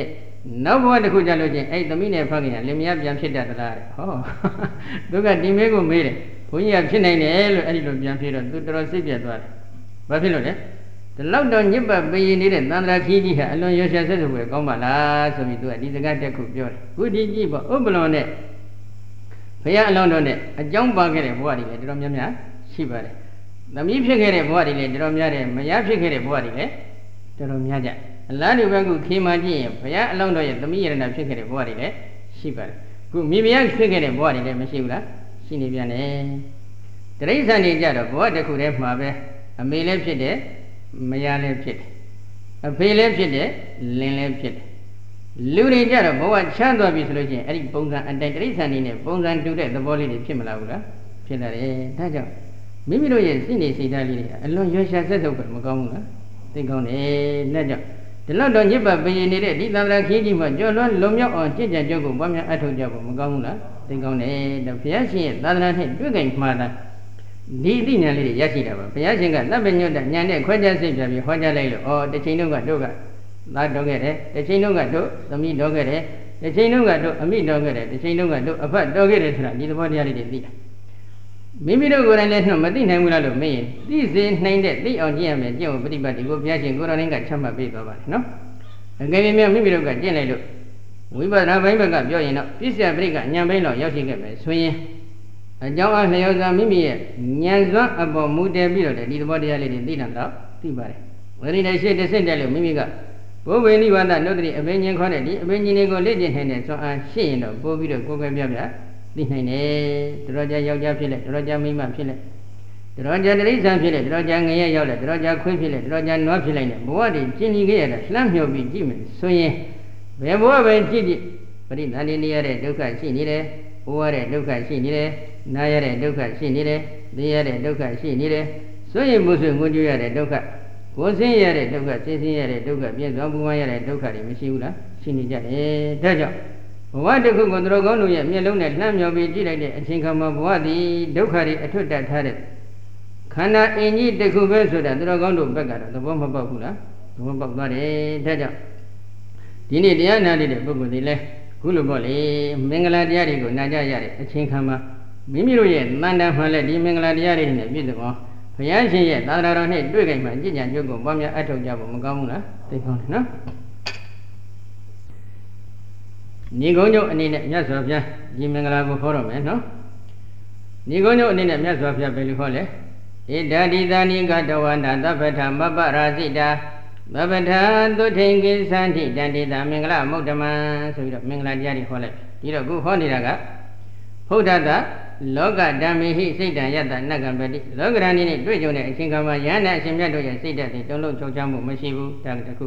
နောက်ဘဝတစ်ခုကြလို့ချင်းအဲ့သမီးနဲ့ဖခင်ကလင်မယားပြန်ဖြစ်တတ်သလားတဲ့ဟောသူကဒီမေးကိုမေးတယ်ဘုန်းကြီးကဖြစ်နိုင်တယ်လို့အဲ့ဒီလိုပြန်ဖြစ်တော့သူတော်တော်စိတ်ပြတ်သွားတယ်ဘာဖြစ်လို့လဲဒီလောက်တော့ညစ်ပတ်ပေးရင်နေတဲ့သန္တာခီးကြီးဟာအလွန်ရွှေဆက်ဆက်ဆိုကောင်းပါလားဆိုပြီးသူကဒီစကားတက်ခုပြောတယ်ခုဒီကြည့်ပေါ့ဥပ္ပလွန်နဲ့ဘုရားအလောင်းတော်နဲ့အကြောင်းပါခဲ့တဲ့ဘဝတွေလည်းတော်တော်များများရှိပါတယ်သမီးဖြစ်ခဲ့တဲ့ဘဝတွေလည်းတော်တော်များတယ်မယားဖြစ်ခဲ့တဲ့ဘဝတွေလည်းတော်တော်များကြအလားတူပဲခုခေမာကြည့်ရင်ဘုရားအလောင်းတော်ရဲ့သမီးရတနာဖြစ်ခဲ့တဲ့ဘဝတွေလည်းရှိပါတယ်ခုမိမယားဖြစ်ခဲ့တဲ့ဘဝတွေလည်းမရှိဘူးလားရှိနေပြန်တယ်တိရစ္ဆာန်တွေကြတော့ဘဝတစ်ခုတည်းမှာပဲအမေလည်းဖြစ်တယ်မယားလည်းဖြစ်တယ်အဖေလည်းဖြစ်တယ်လင်လည်းဖြစ်တယ်လူတွေကြတော့ဘဝချမ်းသွားပြီဆိုလို့ရှိရင်အဲ့ဒီပုံစံအတိုင်းတိရစ္ဆာန်တွေနဲ့ပုံစံတူတဲ့သဘောလေးတွေဖြစ်မလာဘူးလားဖြစ်လာတယ်ဒါကြောင့်မိမိတို့ရဲ့စိတ်နေစိတ်ဓာတ်လေးတွေအလွန်ရွှင်ရှားဆက်ဆုပ်ပဲမကောင်းဘူးလားသိကောင်းတယ်ဒါကြောင့်ဒီလောက်တော့ညစ်ပတ်ပရင်နေတဲ့ဒီသံဃာခီးကြီးမှာကြော်လွှမ်းလုံမြောက်အောင်ကြင်ကြံကြုတ်ကိုပွားများအထောက်ကြဖို့မကောင်းဘူးလားသိကောင်းတယ်ဒါဘုရားရှင်ရဲ့သာသနာနဲ့တွေ့ကြိမ်မှားတာဒီအသိဉာဏ်လေးတွေရရှိတာပါဘုရားရှင်ကတပ်ပညွတ်တဲ့ဉာဏ်နဲ့ခွဲခြားစိတ်ပြပြီးဟောကြားလိုက်လို့ဩတစ်ချိန်တုန်းကတို့ကသားတော်ခဲ့တယ်တစ်ချိန်တုန်းကတို့သမီးတော်ခဲ့တယ်တစ်ချိန်တုန်းကတို့အမိတော်ခဲ့တယ်တစ်ချိန်တုန်းကတို့အဖတ်တော်ခဲ့တယ်ဆိုတာဒီသဘောတရားလေးတွေသိတာမိမိတို့ကိုယ်တိုင်လည်းမသိနိုင်ဘူးလားလို့မေးရင်သိစေနိုင်တဲ့သိအောင်ကျင့်ရမယ်ကျင့်ဖို့ပฏิပတ်ဒီကိုဘုရားရှင်ကိုယ်တော်ကချမှတ်ပေးသွားပါတယ်နော်အကယ်၍မိမိတို့ကကျင့်လိုက်လို့ဝိပဿနာဘိုင်းဘက်ကပြောရင်တော့ပြစ္ဆယပရိကဉာဏ်ဘိုင်းလောက်ရောက်ရှိခဲ့မယ်ဆိုရင်အကြောင်းအလျော်စွာမိမိရဲ့ဉာဏ်စွမ်းအပေါ်မူတည်ပြီးတော့ဒီသဘောတရားလေးတွေသိတာတော့သိပါတယ်ဝိရိယရှိတစ်ဆင့်တက်လို့မိမိကဘုဗ္ဗေနိဝါဒနုတ္တိအဘိညာဉ်ခေါ်တဲ့ဒီအဘိညာဉ်တွေကိုလေ့ကျင့်နိုင်တဲ့စွမ်းအားရှိရင်တော့ပို့ပြီးတော့ကိုယ်ကပြပြသိနိုင်တယ်တော်ကြယောက်ျားဖြစ်လိုက်တော်ကြမိန်းမဖြစ်လိုက်တော်ကြတိရစ္ဆာန်ဖြစ်လိုက်တော်ကြငရဲရောက်လိုက်တော်ကြခွေးဖြစ်လိုက်တော်ကြနွားဖြစ်လိုက်တဲ့ဘဝတွေကျင့်ကြည့်ခဲ့ရတာလှမ်းမြော်ပြီးကြည့်မယ်ဆိုရင်ဘယ်ဘဝပဲကြည့်ကြည့်ပရိသန္တိနေရတဲ့ဒုက္ခရှိနေတယ်ဘဝတဲ့ဒုက္ခရှိနေတယ်နာရတဲ့ဒုက္ခရှိနေတယ်သိရတဲ့ဒုက္ခရှိနေတယ်ဆိုရင်ဘုဆွေငွေကြွရတဲ့ဒုက္ခကိုယ်ဆင်းရတဲ့ဒုက္ခဆင်းရတဲ့ဒုက္ခပြည့်စုံပူပန်ရတဲ့ဒုက္ခတွေမရှိဘူးလားရှိနေကြတယ်ဒါကြောင့်ဘဝတစ်ခုကိုသူတော်ကောင်းတို့ရဲ့မျက်လုံးနဲ့လှမ်းမြော်ပြီးကြည့်လိုက်တဲ့အချိန်ခါမှာဘဝသည်ဒုက္ခတွေအထွတ်တက်ထားတဲ့ခန္ဓာအင်ကြီးတစ်ခုပဲဆိုတာသူတော်ကောင်းတို့ဘက်ကတော့သဘောမပေါက်ဘူးလားသဘောပေါက်သွားတယ်ဒါကြောင့်ဒီနေ့တရားနာတဲ့ပုဂ္ဂိုလ်တွေလည်းခုလိုပေါ့လေမင်္ဂလာတရားတွေကိုနာကြရတဲ့အချိန်ခါမှာမိမိတို့ရဲ့တန်တန်မှလည်းဒီမင်္ဂလာတရားတွေနဲ့ပြည့်စုံအောင်ဘုရားရှင်ရဲ့သာသနာတော်နဲ့တွေ့ကြမှကြည်ညာကျုပ်ကိုပွားများအထောက်ကြဖို့မကောင်းဘူးလားသိကောင်းတယ်နော်ညီကုန်းကျုပ်အနေနဲ့မြတ်စွာဘုရားဒီမင်္ဂလာကိုခေါ်တော့မယ်နော်ညီကုန်းကျုပ်အနေနဲ့မြတ်စွာဘုရားဘယ်လိုခေါ်လဲဣဒာတိသာနိကတဝန္တသဗ္ဗထမပ္ပရာစိတာသဗ္ဗထသုထိန်ကိသန္တိတန္တိတာမင်္ဂလမုဒ္ဓမံဆိုပြီးတော့မင်္ဂလာတရားတွေခေါ်လိုက်ဒီတော့ခုဟောနေတာကဖုဒ္ဓတလောကဓမ္မေဟိစိတ်တံယတ္တနဂံပတိလောကဓာတ်နဲ့တွေ့ကြုံတဲ့အချိန်ခါမှာယန္တာအရှင်မြတ်တို့ရဲ့စိတ်ဓာတ်တွေတုံ့လုံးချုပ်ချမှုမရှိဘူးဒါတခု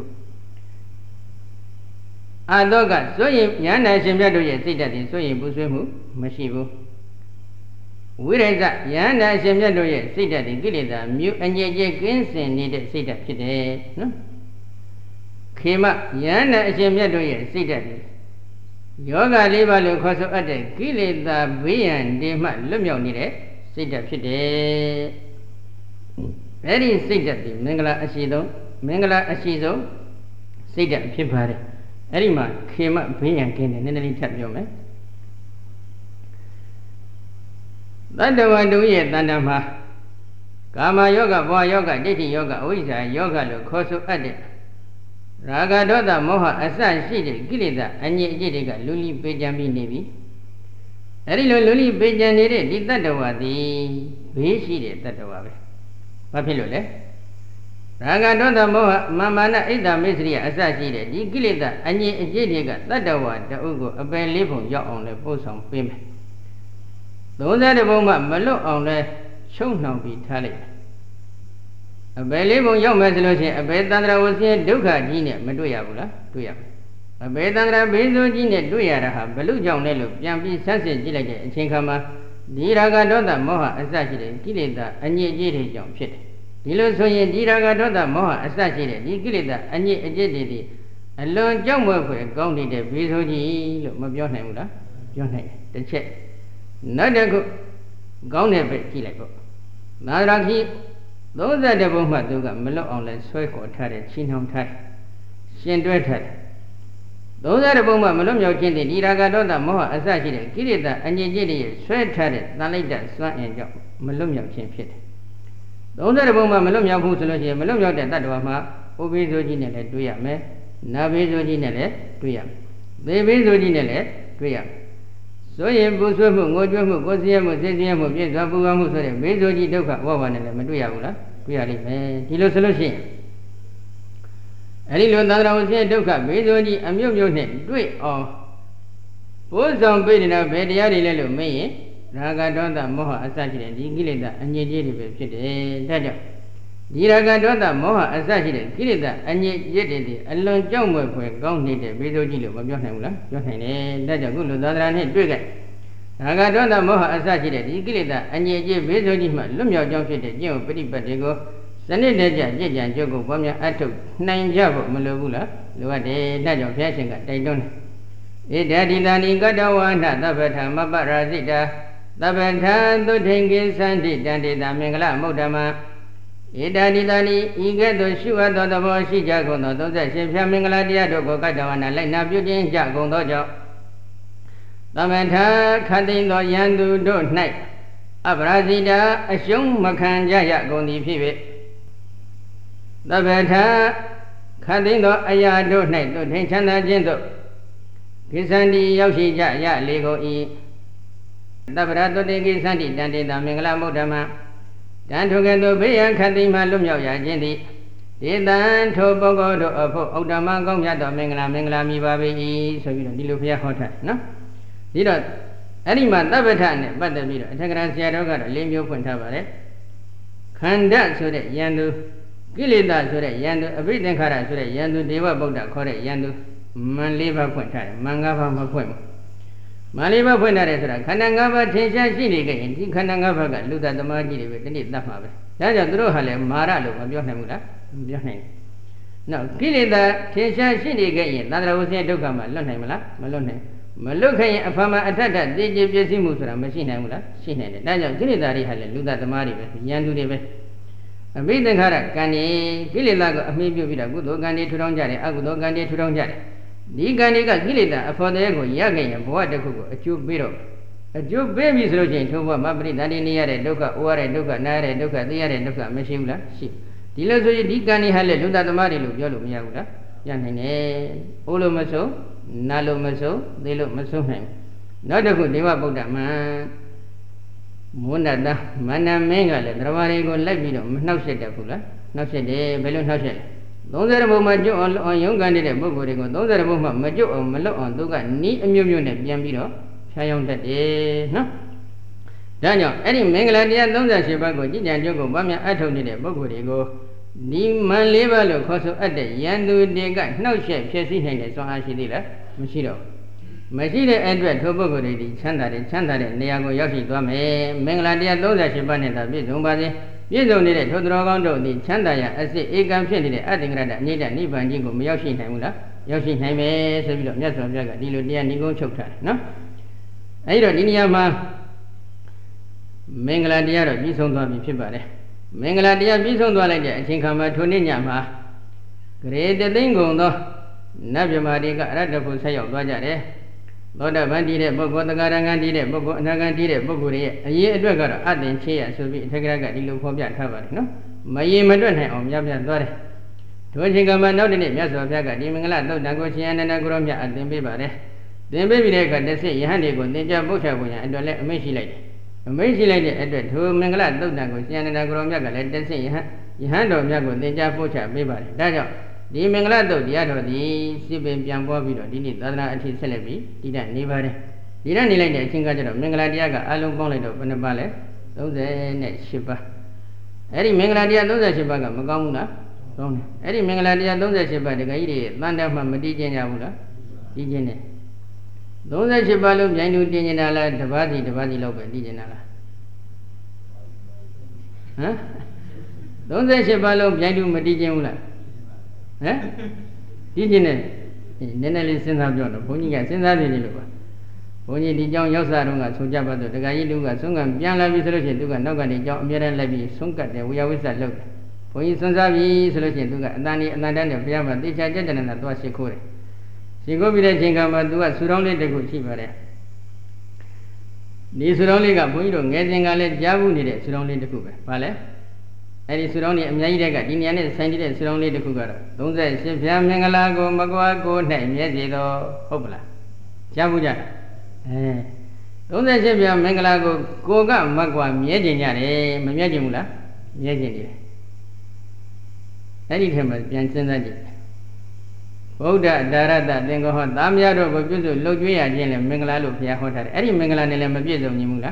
အတောကဆိုရင်ယန္တာအရှင်မြတ်တို့ရဲ့စိတ်ဓာတ်တွေဆိုရင်ပူဆွေးမှုမရှိဘူးဝိရိယယန္တာအရှင်မြတ်တို့ရဲ့စိတ်ဓာတ်တွေကိလေသာမြုအငြိကျကင်းစင်နေတဲ့စိတ်ဓာတ်ဖြစ်တယ်နော်ခေမယန္တာအရှင်မြတ်တို့ရဲ့စိတ်ဓာတ်တွေယောဂ၄ပါးလို့ခေါ်ဆိုအပ်တဲ့ကိလေသာဘေးရန်တွေမှလွတ်မြောက်နေတဲ့စိတ်ဓာတ်ဖြစ်တယ်။အဲဒီစိတ်ဓာတ်ဒီမင်္ဂလာအရှိဆုံးစိတ်ဓာတ်ဖြစ်ပါတယ်။အဲဒီမှာခေမဘေးရန်ကင်းတယ်နည်းနည်းလေးထပ်ပြောမယ်။တတ္တဝတုရဲ့တဏ္ဍာမှာကာမယောဂဘောယောဂဒိဋ္ဌိယောဂအဝိဇ္ဇာယောဂလို့ခေါ်ဆိုအပ်တဲ့ရာဂဒေါသမောဟအစရှိတဲ့ကိလေသာအငြိအကျင့်တွေကလူလိပေကြံပြီးနေပြီအဲဒီလိုလူလိပေကြံနေတဲ့ဒီတတ္တဝါသည်ဘေးရှိတဲ့တတ္တဝါပဲဘာဖြစ်လို့လဲရာဂဒေါသမောဟမာမာနဣဒ္ဓမေစရိယအစရှိတဲ့ဒီကိလေသာအငြိအကျင့်တွေကတတ္တဝါတအုပ်ကိုအပယ်လေးပုံရောက်အောင်လဲပို့ဆောင်ပေးမယ်30ဘုံမှမလွတ်အောင်လဲချုံနှောင်ပြီးထားလိုက်အဘယ်လေးပုံရောက်မယ်ဆိုလို့ရှိရင်အဘယ်တန္တရာဝဆင်းဒုက္ခကြီးနဲ့မတွေ့ရဘူးလားတွေ့ရမယ်အဘယ်တန္တရာဘေးဆိုးကြီးနဲ့တွေ့ရတာဟာဘလို့ကြောင့်လဲလို့ပြန်ပြီးဆန်းစစ်ကြည့်လိုက်တဲ့အချိန်ခါမှာဒီရာဂဒေါသမောဟအစရှိတဲ့ကိလေသာအညစ်အကြေးတွေကြောင့်ဖြစ်တယ်ဒီလိုဆိုရင်ဒီရာဂဒေါသမောဟအစရှိတဲ့ဒီကိလေသာအညစ်အကြေးတွေအလွန်ကြောက်မွဲ့ဖွယ်ကောင်းနေတဲ့ဘေးဆိုးကြီးလို့မပြောနိုင်ဘူးလားပြောနိုင်တယ်တစ်ချက်နောက်တစ်ခုကောင်းတဲ့ဘက်ကြည့်လိုက်ပေါ့နာရခိ30ဘုံမှသူကမလွတ်အောင်လဲဆွဲခေါ်ထားတယ်ချင်းနှောင်ထားတယ်ရှင်တွဲထားတယ် 30ဘုံမှာမလွတ်မြောက်ခြင်းသည်ဒီရာဂဒေါသမောဟအစရှိတဲ့ကိလေသာအငြိကြီးတွေဆွဲထားတဲ့တန်လိုက်တဲ့စွမ်းအင်ကြောင့်မလွတ်မြောက်ခြင်းဖြစ်တယ်30ဘုံမှာမလွတ်မြောက်ဘူးဆိုလို့ရှိရင်မလွတ်မြောက်တဲ့တ attva မှာဥပိ္ပဇောကြီးနဲ့လည်းတွေ့ရမယ်နာဘိဇောကြီးနဲ့လည်းတွေ့ရမယ်သေဘိဇောကြီးနဲ့လည်းတွေ့ရမယ်ဆိုရင်ပူဆွေးမှုငိုကြွမှုကိုယ်စည်းမှုစိတ်စည်းမှုပြည့်စုံပူပန်မှုဆိုတဲ့ဘိဇောကြီးဒုက္ခဝဘနဲ့လည်းမတွေ့ရဘူးလားတွေ့ရလိမ့်မယ်ဒီလိုဆိုလို့ရှိရင်အဲဒီလိုသန္တရာဝဆင်းဒုက္ခဘိဇောကြီးအမြုပ်မြုပ်နဲ့တွေ့အောင်ဘိုးဆောင်ပြနေတာဘယ်တရားတွေလဲလို့မေးရင်ရာဂဒေါသမောဟအစရှိတဲ့ဒီကိလေသာအငြိကြီးတွေပဲဖြစ်တယ်ဒါကြောင့်ဒီရာဂဒေါသမောဟအစရှိတဲ့ကိလေသာအငြိကြီးတွေအလွန်ကြောက်မွယ်ဖွယ်ကောင်းနေတဲ့ဘိဇောကြီးလို့မပြောနိုင်ဘူးလားပြောနိုင်တယ်ဒါကြောင့်ခုလိုသန္တရာနဲ့တွေ့ခဲ့ရာဂဒေါသမောဟအစရှိတဲ့ဒီကိလေသာအငြိကြီးဘိဇောကြီးမှလွတ်မြောက်ကြောင်းဖြစ်တဲ့ကျင့်ဝတ်ပฏิပတ်တွေကိုစနစ်တကျကြည်ကြံကြုတ်ကိုပေါ်များအထုတ်နိုင်ကြဖို့မလိုဘူးလားလိုအပ်တယ်ဒါကြောင့်ဘုရားရှင်ကတိုက်တွန်းတယ်ဣဒတိတာနိကတဝါနသဗ္ဗထမပရာဇိတာသဗ္ဗထာသုထိန်ကိသန္တိတန္တိတာမင်္ဂလမုဒ္ဓမဣဒတိတာနိဤကဲ့သို့ရှုအပ်သောသဘောရှိကြကုန်သော38ဖြာမင်္ဂလာတရားတို့ကိုကတဝါနလိုက်နာပြုခြင်းကြကုန်သောကြောင့်သဗ္ဗထာခတ်သိမ်းသောယန္တုတို့၌အပရာဇိတာအရှုံးမခံကြရကုန်သည်ဖြစ်၍သဗ္ဗထာခတ်သိမ်းသောအရာတို့၌သို့ထိန်ချမ်းသာခြင်းသို့ကိသန္တိရောက်ရှိကြရလေကုန်၏သဗ္ဗရာတုတေကိသန္တိတန္တေတာမင်္ဂလမုဒ္ဓမတန်ထုကဲ့သို့ဘေးရန်ခတ်သိမ်းမှလွတ်မြောက်ရခြင်းသည်ဒေသံထိုပုဂ္ဂိုလ်တို့အဖို့ဥဒ္ဓမကောင်းမြတ်သောမင်္ဂလာမြည်ပါပေ၏ဆိုပြီးတော့ဒီလိုဘုရားဟောထားနော်ဒီတော့အဲ့ဒီမှာသဗ္ဗထနဲ့ပတ်သက်ပြီးတော့အထက်ကရာဆရာတော်ကတော့၄မျိုးဖွင့်ထားပါတယ်ခန္ဓာဆိုတဲ့ယန္တုကိလေသာဆိုတဲ့ယန္တုအဘိသင်္ခါရဆိုတဲ့ယန္တုဒေဝဗုဒ္ဓခေါ်တဲ့ယန္တုမန်၄ပါးဖွင့်ထားတယ်မန်၅ပါးမဖွင့်ဘူးမန်၄ပါးဖွင့်ထားတယ်ဆိုတာခန္ဓာ၅ပါးထင်ရှားရှိနေကြရင်ဒီခန္ဓာ၅ပါးကလူသားသမားကြီးတွေပဲဒီနေ့တတ်မှာပဲဒါကြောင့်သူတို့ဟာလည်းမာရလို့မပြောနိုင်ဘူးလားမပြောနိုင်ဘူးနောက်ကိလေသာထင်ရှားရှိနေကြရင်သန္တရာဝဆင်းဒုက္ခမှာလွတ်နိုင်မလားမလွတ်နိုင်မလွတ်ခဲ့ရင်အဖမအထက်ထသိကြပြည့်စည်မှုဆိုတာမရှိနိုင်ဘူးလားရှိနိုင်တယ်ဒါကြောင့်ကိလေသာတွေဟာလည်းလူသားသမားတွေပဲဉာဏ်သူတွေပဲအဘိသင်္ခါရကံဒီကိလေသာကိုအမိပြုပြီးတော့ကုသိုလ်ကံတွေထူထောင်ကြတယ်အကုသိုလ်ကံတွေထူထောင်ကြတယ်ဒီကံတွေကကိလေသာအဖို့တဲ့ကိုရခဲ့ရင်ဘဝတစ်ခုကိုအကျိုးပေးတော့အကျိုးပေးပြီဆိုလို့ရှိရင်ထိုဘဝမှာပရိသတ်နေရတဲ့ဒုက္ခအိုရတဲ့ဒုက္ခနာရတဲ့ဒုက္ခသိရတဲ့ဒုက္ခမရှိဘူးလားရှိဒီလိုဆိုရင်ဒီကံတွေဟာလည်းလူသားသမားတွေလို့ပြောလို့မရဘူးလားရနိုင်တယ်အိုးလို့မဆုံးနာလို့မဆုံးသိလို့မဆုံးနိုင်ဘူးနောက်တစ်ခုဒေဝဗုဒ္ဓမံမုဏ္ဏတမန္တမင်းကလည်းသရဝရီကိုလိုက်ပြီးတော့မနှောက်ရှက်တတ်ဘူးလားနှောက်ရှက်တယ်ဘယ်လိုနှောက်ရှက်လဲ30ဘုံမှာကျွတ်အောင်ရုံးကန်နေတဲ့ပုဂ္ဂိုလ်တွေကို30ဘုံမှာမကျွတ်အောင်မလွတ်အောင်သူကနီးအမျိုးမျိုးနဲ့ပြန်ပြီးတော့ဖြားယောင်းတတ်တယ်နော်ဒါကြောင့်အဲ့ဒီမင်္ဂလာတရား38ပါးကိုကြည်ကြံကြုတ်ကိုဗမာအထုတ်နေတဲ့ပုဂ္ဂိုလ်တွေကိုဒီမန်၄ပါးလို့ခေါ်ဆိုအပ်တဲ့ယန္တုတွေကနှောက်ရှက်ဖြစ်စီနိုင်တဲ့စွမ်းအားရှိသေးလားမရှိတော့မရှိတဲ့အတွက်ထိုပုဂ္ဂိုလ်တွေဒီချမ်းသာတဲ့နေရာကိုရောက်ရှိသွားမယ်မင်္ဂလာတရား38ပါးနဲ့သာပြည့်စုံပါစေပြည့်စုံနေတဲ့ထိုသူတော်ကောင်းတို့သည်ချမ်းသာရာအစစ်ဧကံဖြစ်နေတဲ့အတ္တင်္ဂရတအနိဒနိဗ္ဗာန်ကြီးကိုမရောက်ရှိနိုင်ဘူးလားရောက်ရှိနိုင်မယ်ဆိုပြီးတော့မြတ်စွာဘုရားကဒီလိုတရားဏိကုံးချုပ်ထားတယ်နော်အဲဒီတော့ဒီနေရာမှာမင်္ဂလာတရားတော့ပြီးဆုံးသွားပြီဖြစ်ပါတယ်မင်္ဂလာတရားပြီးဆုံးသွားလိုက်တဲ့အချိန်ခါမှာထိုနေ့ညမှာဂရေတသိန်းကုန်သောနတ်မြမာတွေကအရတ္တဖို့ဆက်ရောက်သွားကြတယ်သောတာပန်တည်တဲ့ပုဂ္ဂိုလ်သက္ကာရံကံတည်တဲ့ပုဂ္ဂိုလ်အနာဂံတည်တဲ့ပုဂ္ဂိုလ်ရဲ့အရေးအတွက်ကတော့အသင်ချေရဆိုပြီးအထက်ကရကဒီလိုဖော်ပြထားပါတယ်နော်မရေမတွက်နိုင်အောင်မြတ်ပြသွားတယ်ထိုအချိန်ကမှနောက်တနေ့မြတ်စွာဘုရားကဒီမင်္ဂလာသုတ်တံကိုရှင်အနန္ဒကိုရောမြတ်အသင်ပေးပါတယ်သင်ပေးပြီးတဲ့အခါတစ်စိယဟန်တွေကိုသင်ကြားပုတ်ချပုံညာအတွက်လည်းအမိန့်ရှိလိုက်တယ်အမိန့်ရှိလိုက်တဲ့အတွက်ထိုမင်္ဂလာသုတ်တံကိုရှင်အနန္ဒကိုရောမြတ်ကလည်းတစ်စိယဟန်တော်မြတ်ကိုသင်ကြားပုတ်ချပေးပါတယ်ဒါကြောင့်ဒီမင်္ဂလာတုတ်တရားတော်ဒီစစ်ပင်ပြန်ပွားပြီးတော့ဒီနေ့သာသနာအထိဆက်လက်ပြီးဒီနေ့နေပါတယ်ဒီနေ့နေလိုက်တဲ့အချိန်ကကျတော့မင်္ဂလာတရားကအလုံးပေါင်းလိုက်တော့ဘယ်နှပါလဲ38ပါအဲ့ဒီမင်္ဂလာတရား38ပါးကမကောင်းဘူးလားကောင်းတယ်အဲ့ဒီမင်္ဂလာတရား38ပါးတကယ်ကြီးတွေတန်တမှမတည်ကျင်ကြဘူးလားတည်ကျင်တယ်38ပါးလုံးမြိုင်တူတည်ကျင်တာလားတစ်ပါးစီလောက်ပဲတည်ကျင်တာလားဟမ်38ပါးလုံးမြိုင်တူမတည်ကျင်ဘူးလားဟမ်ဒီကျင်းနဲ့နည်းနည်းလေးစဉ်းစားပြောတော့ဘုန်းကြီးကစဉ်းစားနေတယ်လို့ပါဘုန်းကြီးဒီကြောင်ရောက်စားတော့ကဆိုကြပါတော့တခါကြီးလူကဆုံးကပြန်လာပြီဆိုလို့ရှိရင်သူကနောက်ကနေကြောင်အမြဲတမ်းလိုက်ပြီးဆုံးကတ်တယ်ဝေယဝိစ္စလုပ်တယ်ဘုန်းကြီးစဉ်းစားပြီဆိုလို့ရှိရင်သူကအတန်တန်းနဲ့ဘုရားမှာတေချာကြက်ကြက်နဲ့သွားရှိခိုးတယ်ရှင်ကိုပြီးတဲ့ချိန်ကမှသူကဆူတောင်းလေးတစ်ခုရှိပါတယ်ဒီဆူတောင်းလေးကဘုန်းကြီးတို့ငယ်စဉ်ကလည်းကြားဘူးနေတဲ့ဆူတောင်းလေးတစ်ခုပဲဗါလဲအဲ့ဒီဆူတောင်းလေးအများကြီးတဲ့ကဒီနေရာနဲ့ဆိုင်တဲ့ဆူတောင်းလေးတစ်ခုကတော့38ဖြာမင်္ဂလာကိုမကွာကို၌မြဲစေသောဟုတ်ပလားကြားဘူးကြတာ38ဖြာမင်္ဂလာကိုကိုကမကွာမြဲကျင်ကြတယ်မမြဲကျင်ဘူးလားမြဲကျင်တယ်အဲ့ဒီထဲမှာပြန်စဉ်းစားကြည့်ဗုဒ္ဓဒါရတသင်္ကောဟောသားများတို့ကိုပြုစုလှုပ်ကြွေးရခြင်းလည်းမင်္ဂလာလို့ဘုရားဟောထားတယ်အဲ့ဒီမင်္ဂလာနဲ့လည်းမပြည့်စုံနိုင်ဘူးလား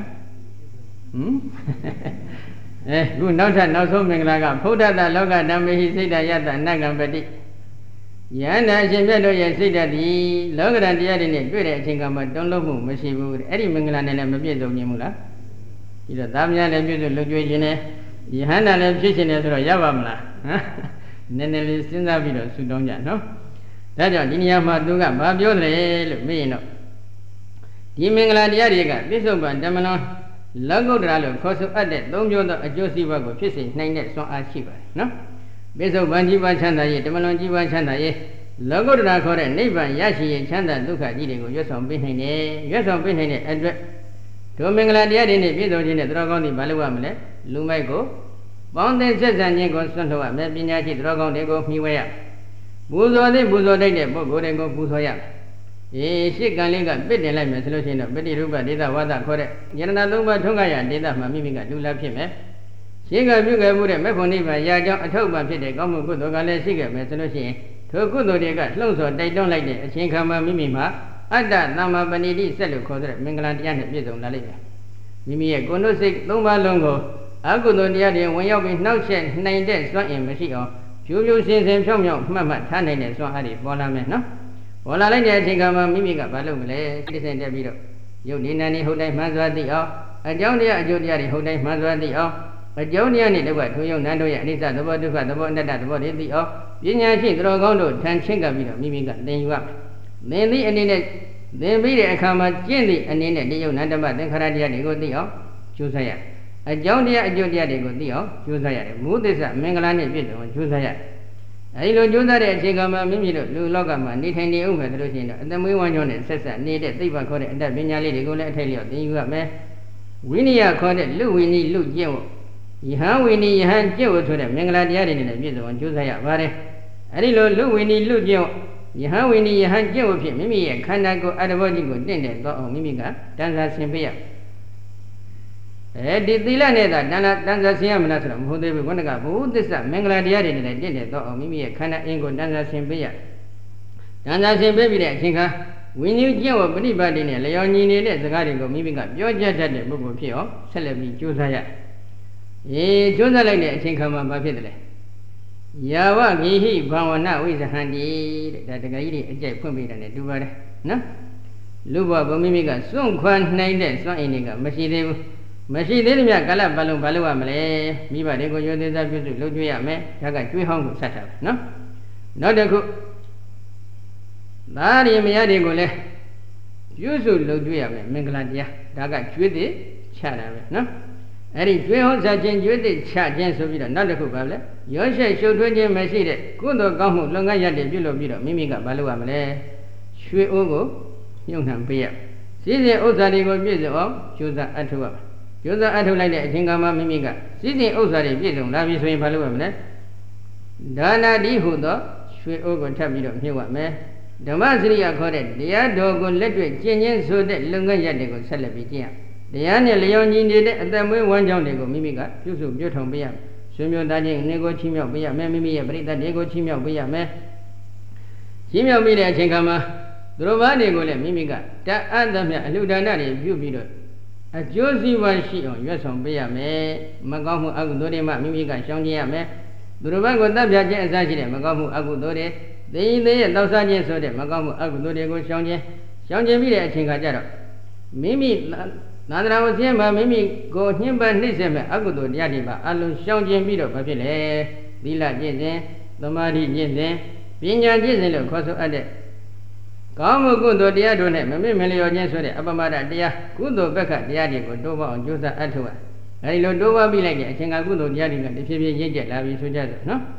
ခုနောက်ဆုံးမင်္ဂလာကဗုဒ္ဓတလောကဓမ္မေဟိစိတ်တယတအနကံပတိယန္တာအရှင်မြတ်တို့ရဲ့စိတ်ဓာတ်ဒီလောကဓာတ်တရားတွေနဲ့တွေ့တဲ့အချိန်ကမှတုံ့လုံးမှုမရှိဘူးအဲ့ဒီမင်္ဂလာနဲ့လည်းမပြည့်စုံနိုင်ဘူးလားဒီတော့သားများလည်းပြုစုလှုပ်ကြွေးခြင်းနဲ့ယဟန္တာလည်းဖြစ်ခြင်းနဲ့ဆိုတော့ရပါမလားနည်းနည်းလေးစဉ်းစားပြီးတော့ဆုတောင်းကြနော်ဒါကြောင့်ဒီနေရာမှာသူကဘာပြောတယ်လို့မေးရင်တော့ဒီမင်္ဂလာတရားတွေကပြစ္ဆုတ်ပံဓမ္မလွန်လောကုတ္တရာလို့ခေါ်ဆိုအပ်တဲ့သုံးပြောသောအကျိုးစီးပွားကိုဖြစ်စေနိုင်တဲ့စွမ်းအားရှိပါတယ်နော်ပြစ္ဆုတ်ပံကြီးပွားချမ်းသာရေးဓမ္မလွန်ကြီးပွားချမ်းသာရေးလောကုတ္တရာခေါ်တဲ့နိဗ္ဗာန်ရရှိရေးချမ်းသာဒုက္ခကြီးတွေကိုရွတ်ဆောင်ပေးနိုင်တယ်ရွတ်ဆောင်ပေးနိုင်တဲ့အတွက်ဒုမင်္ဂလာတရားတွေနဲ့ပြည့်စုံခြင်းနဲ့တော်ကောင်းသည်မလုပ်ရမလဲလူမိုက်ကိုပေါင်းတဲ့ဆက်ဆံခြင်းကိုစွန့်ထုတ်ရမယ်ပညာရှိတော်ကောင်းတွေကိုမှီဝဲရပူဇော်တဲ့ပူဇော်တဲ့ပုဂ္ဂိုလ်တွေကိုပူဇော်ရမယ်ရှစ်ကံလေးကပစ်တင်လိုက်မယ်ဆိုလို့ရှိရင်တော့ပฏิရူပဒေသဝါဒခေါ်တဲ့ယန္တနာသုံးပါးထုံးခါရဒေသမှာမိမိကလူလာဖြစ်မယ်ရှင်းကပြုခဲ့မှုတဲ့မေဖို့နိဗ္ဗာန်ရာကြောင်းအထောက်ပံ့ဖြစ်တဲ့ကောင်းမှုကုသိုလ်ကလည်းရှိခဲ့မယ်ဆိုလို့ရှိရင်ထိုကုသိုလ်တွေကလှုံ့ဆော်တိုက်တွန်းလိုက်တဲ့အချိန်ခါမှာမိမိမှာအတ္တသမ္မာပဏိတိဆက်လို့ခေါ်တဲ့မင်္ဂလာတရားနဲ့ပြည့်စုံလာလိမ့်မယ်မိမိရဲ့ကိုယ်နှုတ်စိတ်သုံးပါးလုံးကိုအကုသိုလ်တရားတွေဝင်ရောက်ပြီးနှောက်ယှက်နိုင်တဲ့စွမ်းအင်မရှိအောင်ဖြူဖြူစင်စင်ဖြောင်းဖြောင်းမှတ်မှတ်ထားနိုင်တဲ့စွမ်းအားတွေပေါ်လာမယ်နော်ပေါ်လာလိုက်တဲ့အချိန်ကမှမိမိကဘာလုပ်မလဲသိစင်တက်ပြီးတော့ယုတ်ဒီနာနေဟုတ်တိုင်းမှန်စွာသိအောင်အကြောင်းတရားအကျိုးတရားတွေဟုတ်တိုင်းမှန်စွာသိအောင်အကြောင်းတရားနဲ့တကွထိုယုံနန်းတို့ရဲ့အနိစ္စသဘောဒုက္ခသဘောအနတ္တသဘောတွေသိအောင်ပညာရှိသူတော်ကောင်းတို့ထန်ချင်းကပ်ပြီးတော့မိမိကသင်ယူရမယ်သင်သည့်အနေနဲ့သင်ပြီးတဲ့အခါမှာကျင့်သည့်အနေနဲ့ဒီယုံနန္တမသင်္ခါရတရားတွေကိုသိအောင်ကျိုးစားရအကြောင်းတရားအကျိုးတရားတွေကိုသိအောင်ကျိုးစားရတယ်မူသစ္စာမင်္ဂလာနဲ့ပြည့်စုံကျိုးစားရအဲဒီလိုကျိုးစားတဲ့အချိန်ကမှမိမိတို့လူလောကမှာနေထိုင်နေဦးမယ်ဆိုလို့ရှိရင်တော့အသမွေးဝမ်းကြောင်းနဲ့ဆက်ဆက်နေတဲ့သိပ္ပံခေါ်တဲ့အတ္တပညာလေးတွေကိုလည်းအထိုက်လျောက်သင်ယူရမယ်ဝိနည်းခေါ်တဲ့လူဝိနည်းလူကျင့်ဝယဟန်ဝိနည်းယဟန်ကျင့်ဝဆိုတဲ့မင်္ဂလာတရားတွေနဲ့ပြည့်စုံကျိုးစားရပါတယ်အဲဒီလိုလူဝိနည်းလူကျင့်ယဟန်ဝိနည်းယဟန်ကျင့်ဝဖြစ်မိမိရဲ့ခန္ဓာကိုယ်အတ္တဘောကြီးကိုတင့်တယ်တော့အောင်မိမိကတန်ဆာဆင်ပေးရဒီသီလနဲ့သာတန်ဆာဆင်ရမလားဆိုတော့မဟုတ်သေးဘူးခொနကဘုသစ္စာမင်္ဂလာတရားတွေနဲ့တင့်တယ်တော့အောင်မိမိရဲ့ခန္ဓာအင်းကိုတန်ဆာဆင်ပေးရတန်ဆာဆင်ပေးပြီးတဲ့အချိန်ခါဝိနည်းကျင့်ဝပฏิပတ်တွေနဲ့လျော်ညီနေတဲ့စကားတွေကိုမိမိကပြောကြတတ်တဲ့ပုဂ္ဂိုလ်ဖြစ်အောင်ဆက်လက်ပြီးကြိုးစားရကြိုးစားလိုက်တဲ့အချိန်ခါမှာဘာဖြစ်တယ်လဲယာဝဂိဟိဘာဝနာဝိဇဟန္တိတဲ့ဒါတကကြီးတွေအကြိုက်ဖွင့်ပေးတာနဲ့တူပါတယ်နော်လူဘဝမိမိကစွန့်ခွာနိုင်တဲ့စွန့်အင်တွေကမရှိသေးဘူးမရှိသေးသမျှကာလပတ်လုံးဘာလုပ်ရမလဲမိဘတွေကိုရိုသေသားပြုစုလုပ်ကြွေးရမယ်ဒါကကျွေးဟောင်းကိုဆက်တာပဲနော်နောက်တစ်ခုသားရမယားတွေကိုလည်းပြုစုလုပ်ကြွေးရမယ်မင်္ဂလာတရားဒါကကျွေးသည်ချတာပဲနော်အဲ့ဒီကျွေးဟောစားခြင်းကျွေးသည်ချခြင်းဆိုပြီးတော့နောက်တစ်ခုပါလဲရောရှက်ရှုပ်ထွေးခြင်းမရှိတဲ့ကုသိုလ်ကောင်းမှုလုပ်ငန်းရတဲ့ပြုလုပ်ပြီးတော့မိမိကဘာလုပ်ရမလဲရွှေအိုးကိုညှုံနှံပေးရစီးစဉ်ဥစ္စာတွေကိုပြည့်စုံအောင်ကြိုးစားအထောက်ရကြိုးစားအထုတ်လိုက်တဲ့အချိန်ကမှမိမိကစီးစဉ်ဥစ္စာတွေပြည့်စုံလာပြီဆိုရင်ဘာလုပ်ရမလဲဒါနာတိဟုသောရွှေအိုးကိုထပ်ပြီးတော့မြှုပ်ရမယ်ဓမ္မစရိယခေါ်တဲ့တရားတော်ကိုလက်တွေ့ကျင့်ခြင်းဆိုတဲ့လုပ်ငန်းရပ်တွေကိုဆက်လက်ပြီးကျင့်ရတရားနဲ့လျော်ညီနေတဲ့အသက်မွေးဝမ်းကြောင်းတွေကိုမိမိကပြုစုပြုထုံပေးရဆွေမျိုးသားချင်းနေကိုချီးမြှောက်ပေးရမယ်မိမိရဲ့ပရိသတ်တွေကိုချီးမြှောက်ပေးရမယ်ချီးမြှောက်ပြီးတဲ့အချိန်ကမှသူတို့ဘာတွေကိုလည်းမိမိကတတ်အပ်သမျှအလှူဒါနတွေပြုပြီးတော့အကျိုးစီးပွားရှိအောင်ရွတ်ဆောင်ပေးရမယ်မကောင်းမှုအကုသိုလ်တွေမှမိမိကရှောင်ကျင်ရမယ်သူတို့ဘက်ကိုတပ်ပြခြင်းအစရှိတဲ့မကောင်းမှုအကုသိုလ်တွေသိရင်သိရဲ့တောက်စားခြင်းဆိုတဲ့မကောင်းမှုအကုသိုလ်တွေကိုရှောင်ကျင်ပြီးတဲ့အချိန်ခါကျတော့မိမိသာသနာ့ဝဆင်းမှာမိမိကိုညှဉ်းပန်းနှိမ့်ဆက်မဲ့အကုသိုလ်တရားတွေပါအလုံးရှောင်ကျင်ပြီးတော့ဘာဖြစ်လဲသီလကျင့်စဉ်သမာဓိကျင့်စဉ်ပညာကျင့်စဉ်လို့ခေါ်ဆိုအပ်တဲ့ကောင်းမှုကုသိုလ်တရားတို့နဲ့မမေ့မလျော်ခြင်းဆိုတဲ့အပမဒတရားကုသိုလ်ဘက်ကတရားတွေကိုတိုးပေါအောင်ကြိုးစားအထောက်ရအဲဒီလိုတိုးပေါပြီးလိုက်တဲ့အချိန်ကကုသိုလ်တရားတွေကတဖြည်းဖြည်းရင့်ကျက်လာပြီဆိုကြစို့နော်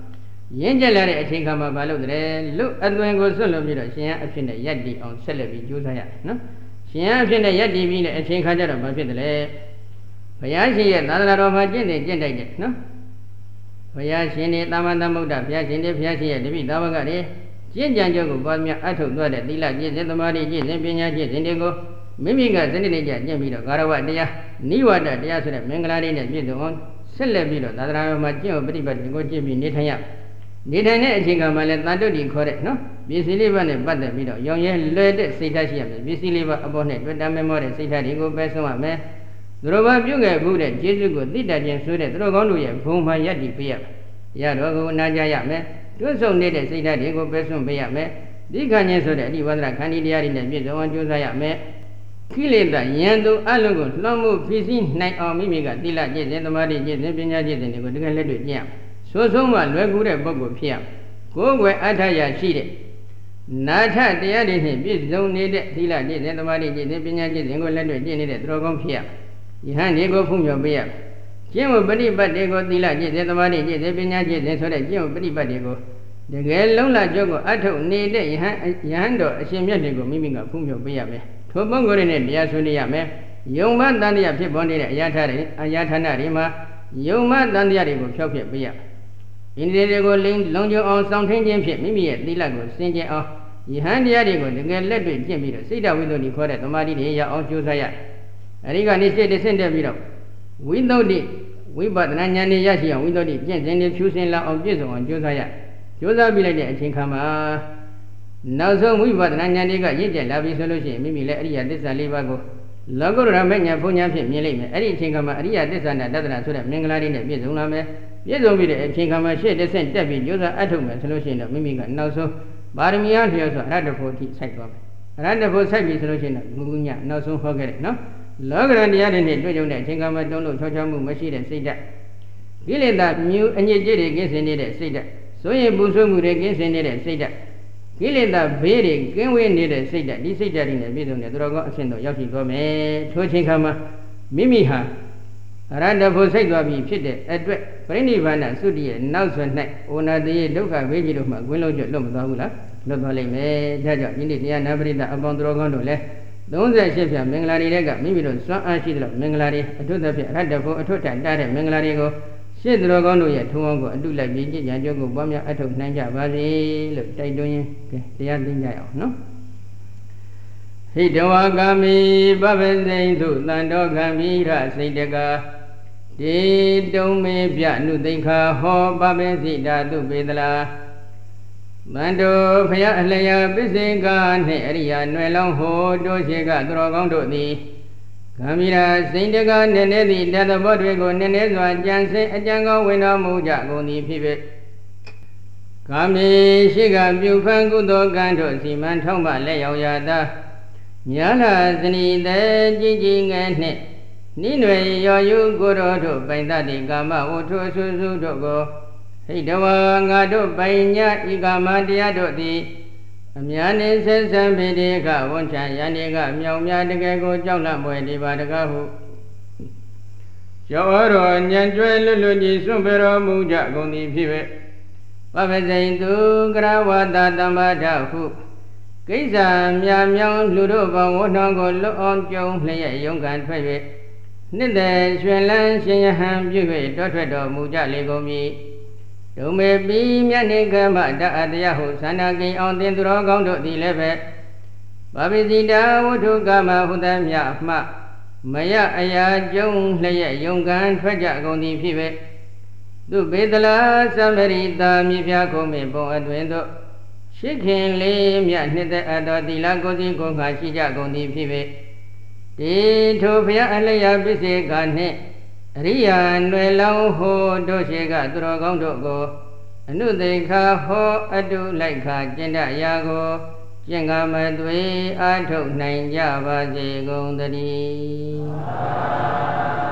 ရင်းကျက်လာတဲ့အချိန်ခါမှာမလုပ်တယ်လူအသွင်ကိုဆွတ်လို့ပြီးတော့ရှင်အဖြစ်နဲ့ရက်တည်အောင်ဆက်လက်ပြီးကြိုးစားရတယ်နော်ရှင်အဖြစ်နဲ့ရက်တည်ပြီးတဲ့အချိန်ခါကျတော့မဖြစ်တယ်လေဘုရားရှင်ရဲ့သာသနာတော်မှာကျင့်တယ်ကျင့်တိုက်တယ်နော်ဘုရားရှင်တွေသမ္မာသမ္ဗုဒ္ဓဘုရားရှင်တွေဘုရားရှင်ရဲ့တပိသာဝကတွေကျင့်ကြံကြုံကိုပွားများအထုတ်သွားတဲ့သီလကျင့်စဉ်သမာဓိကျင့်စဉ်ပညာကျင့်စဉ်တွေကိုမိမိကစနစ်နဲ့ကျင့်ပြီးတော့ဂါရဝတရားနိဝတ္တတရားဆိုတဲ့မင်္ဂလာတွေနဲ့ပြည့်စုံအောင်ဆက်လက်ပြီးတော့သာသနာတော်မှာကျင့်ဝတ်ပฏิပတ်တွေကိုကျင့်ပြီးနေထိုင်ရနေထိုင်တဲ့အချိန်ကမှလည်းတန်တုတ်ဒီခေါ်တဲ့နော်ပစ္စည်းလေးပါးနဲ့ပတ်သက်ပြီးတော့ရောင်ရဲလွယ်တဲ့စိတ်ဓာတ်ရှိရမယ်ပစ္စည်းလေးပါးအပေါ်နဲ့တွေ့တာမဲမောတဲ့စိတ်ဓာတ်တွေကိုပဲဆုံးရမယ်သူတို့ဘာပြုခဲ့ဘူးတဲ့ကျေးဇူးကိုသိတတ်ခြင်းဆိုတဲ့သူတို့ကောင်းတို့ရဲ့ဘုံမှယက်တည်ပေးရမယ်တရားတော်ကိုနာကြားရမယ်တွတ်ဆုံနေတဲ့စိတ်ဓာတ်တွေကိုပဲဆုံးပေးရမယ်ဒီခဏချင်းဆိုတဲ့အဓိဝါဒခန္တီတရားတွေနဲ့ပြည့်စုံအောင်ကြိုးစားရမယ်ကိလေသာယံသူအလုံးကိုလွှမ်းမိုးဖြစ်စည်းနိုင်အောင်မိမိကသီလကျင့်စဉ်သမာဓိကျင့်စဉ်ပညာကျင့်စဉ်တွေကိုတကယ်လက်တွေ့ကျင့်ရဆိုဆုံးမှလွယ်ကူတဲ့ပုဂ္ဂိုလ်ဖြစ်ရကိုယ်ွယ်အထရရှိတဲ့နာထတရားတွေနဲ့ပြည့်စုံနေတဲ့သီလကျင့်စဉ်သမာဓိကျင့်စဉ်ပညာကျင့်စဉ်ကိုလက်တွေ့ကျင့်နေတဲ့သူတော်ကောင်းဖြစ်ရယဟန်ဒီကိုဖုံးမြော်ပေးရကျင့်ဝတ်ပฏิပတ်တွေကိုသီလကျင့်စဉ်သမာဓိကျင့်စဉ်ပညာကျင့်စဉ်ဆိုတဲ့ကျင့်ဝတ်ပฏิပတ်တွေကိုတကယ်လုံးလကျုပ်ကိုအထုတ်နေတဲ့ယဟန်တော်အရှင်မြတ်တွေကိုမိမိကဖုံးမြော်ပေးရမယ်ထိုပုဂ္ဂိုလ်တွေနဲ့တရားဆွေးနွေးရမယ်ယုံမတန်တရားဖြစ်ပေါ်နေတဲ့အရာထတွေအရာဌာနတွေမှာယုံမတန်တရားတွေကိုဖျောက်ဖျက်ပေးရဣန္ဒြေတွေကိုလုံခြုံအောင်စောင့်ထိန်ခြင်းဖြင့်မိမိရဲ့သီလကိုစင်ကြင်အောင်ယဟန်တရားတွေကိုတကယ်လက်တွေ့ကျင့်ပြီးတော့စိတ်တဝိသုဒ္ဓိခေါ်တဲ့သမာဓိတွေရအောင်ကြိုးစားရအဲဒီကနေစိတ်တစ်ဆင့်တက်ပြီးတော့ဝိသုဒ္ဓိဝိပဿနာဉာဏ်နဲ့ရရှိအောင်ဝိသုဒ္ဓိကျင့်စဉ်တွေဖြူစင်လာအောင်ပြည့်စုံအောင်ကြိုးစားရကြိုးစားပြီးလိုက်တဲ့အချိန်ခါမှာနောက်ဆုံးဝိပဿနာဉာဏ်တွေကရင့်ကျက်လာပြီဆိုလို့ရှိရင်မိမိလည်းအရိယသစ္စာ၄ပါးကိုလောကုတ္တရာမဉ္ဇဉ်ဘုံဉာဏ်ဖြင့်မြင်လိမ့်မယ်အဲ့ဒီအချိန်ခါမှာအရိယသစ္စာနဲ့တဒ္ဒနာဆိုတဲ့မင်္ဂလာတွေနဲ့ပြည့်စုံလာမယ်ပြည့်စုံပြီးတဲ့အချိန်ခါမှာရှေ့တစ်ဆင့်တက်ပြီးကြိုးစားအထုတ်မယ်ဆိုလို့ရှိရင်တော့မိမိကနောက်ဆုံးပါရမီအားလျော်စွာအရဟတဖို့အထိစိုက်သွားမယ်အရဟတဖို့စိုက်ပြီဆိုလို့ရှိရင်တော့ငုံညနောက်ဆုံးဟောခဲ့တယ်နော်လောကရန်တရားတွေနဲ့တွေ့ကြုံတဲ့အချိန်ခါမှာတုံးလို့ချောချောမှုမရှိတဲ့စိတ်ဓာတ်ကိလေသာမြူအညစ်အကြေးတွေကင်းစင်နေတဲ့စိတ်ဓာတ်ဆိုရင်ပူဆွေးမှုတွေကင်းစင်နေတဲ့စိတ်ဓာတ်ကိလေသာဘေးတွေကင်းဝေးနေတဲ့စိတ်ဓာတ်ဒီစိတ်ဓာတ်တွေနဲ့ပြည့်စုံတဲ့သူတော်ကောင်းအဆင့်တော်ရောက်ရှိသွားမယ်ထိုအချိန်ခါမှာမိမိဟာအရဟတဖို့စိတ်သွားပြီဖြစ်တဲ့အတွက်ပြိဋိဘန္နသုတိရဲ့နောက်ဆွ၌ဩနာတိယဒုက္ခဝေကြီးတို့မှကွင်းလုံးကျွတ်လွတ်မသွားဘူးလားလွတ်သွားလိမ့်မယ်ဒါကြောင့်ဒီနေ့တရားနာပရိသတ်အပေါင်းသူတော်ကောင်းတို့လည်း38ဖြာမင်္ဂလာတွေကမိမိတို့စွမ်းအားရှိသလိုမင်္ဂလာတွေအထွတ်သဖြင့်အရဟတဖို့အထွတ်တန်တားတဲ့မင်္ဂလာတွေကိုရှင်းသူတော်ကောင်းတို့ရဲ့ထုံးအောင်ကိုအတုလိုက်ပြီးကြည်ကြံကြုတ်ကိုပွားများအထုတ်နိုင်ကြပါစေလို့တိုက်တွန်းရင်းတရားသိကြရအောင်နော်ဟိတဝါကာမိပပစိန်သုတန်တော်ခံမိရစိတ်တကာဒီတုံမေပြနုသိခာဟောပပစိတာသူပေတလားမန္တောဖယအလျာပစ္စေကာနှင့်အရိယာနွယ်လောင်းဟောတို့ရှိကသူတော်ကောင်းတို့သည်ဂံမီရာစိန်တကာနည်းနည်းသည့်တသဘောတွေကိုနည်းနည်းစွာကြံစင်အကြံကောင်းဝင်တော်မူကြကုန်သည်ဖြစ်ပေဂံမီရှိကပြုဖန်ကုသိုလ်ကံတို့စီမံထောက်မှလက်ရောက်ရာသာညာလာဇနီတဲ့ကြည်ကြည်ငယ်နှင့်နိနွယ်ရော်ယူကိုတော်တို့ပိုင်တတိကာမဝတ္ထုဆုစုတို့ကိုဟိတဝါငါတို့ပိုင်ညာဤကာမတရားတို့သည်အများနှင့်ဆက်ဆံပေတိကဝန်ချယန္တိကမြောင်များတကယ်ကိုကြောက်လန့်ပွေဒီပါတကားဟုကျော်တော်ညံကျွဲလွတ်လွတ်ကြီးစွန့်ပေတော်မူကြကုန်သည်ဖြစ်ပေပပစိန်သူကရဝတတမ္ပါဒဟုကိစ္စမြမြောင်လူတို့ဘောင်ဝနှောင်းကိုလွတ်အောင်ကြုံလျက်ယုံကန်ထွက်၍နှစ်သက်ရွှင်လန်းရှင်ယဟန်ပြု၍တောထွက်တော်မူကြလေကုန်မည်ဒုမေပိမြတ်နေကမ္မတအတယဟုသန္တာကိအောင်သင်သူတော်ကောင်းတို့သည်လည်းပဲဗဗိစိတာဝတ္ထုကမဟုသမြမှမယအရာကျုံလျက်ယုံကန်ထွက်ကြကုန်သည်ဖြစ်ပေသူဘေဒလာသမရိတာမြေပြခုံးမေပုံအတွင်သို့ရှိခင်လေးမြတ်နှစ်သက်အပ်သောသီလကိုယ်စီကိုယ်ငါရှိကြကုန်သည်ဖြစ်ပေဒီထိုဘုရားအလျာပစ္စေကနှင့်အရိယာနွယ်လောင်းဟောတို့ရှိကသူတော်ကောင်းတို့ကိုအနုသိခာဟောအတုလိုက်ခာကျင့်တတ်ရာကိုကျင့်ကမသွေအားထုတ်နိုင်ကြပါစေကုန်သတည်း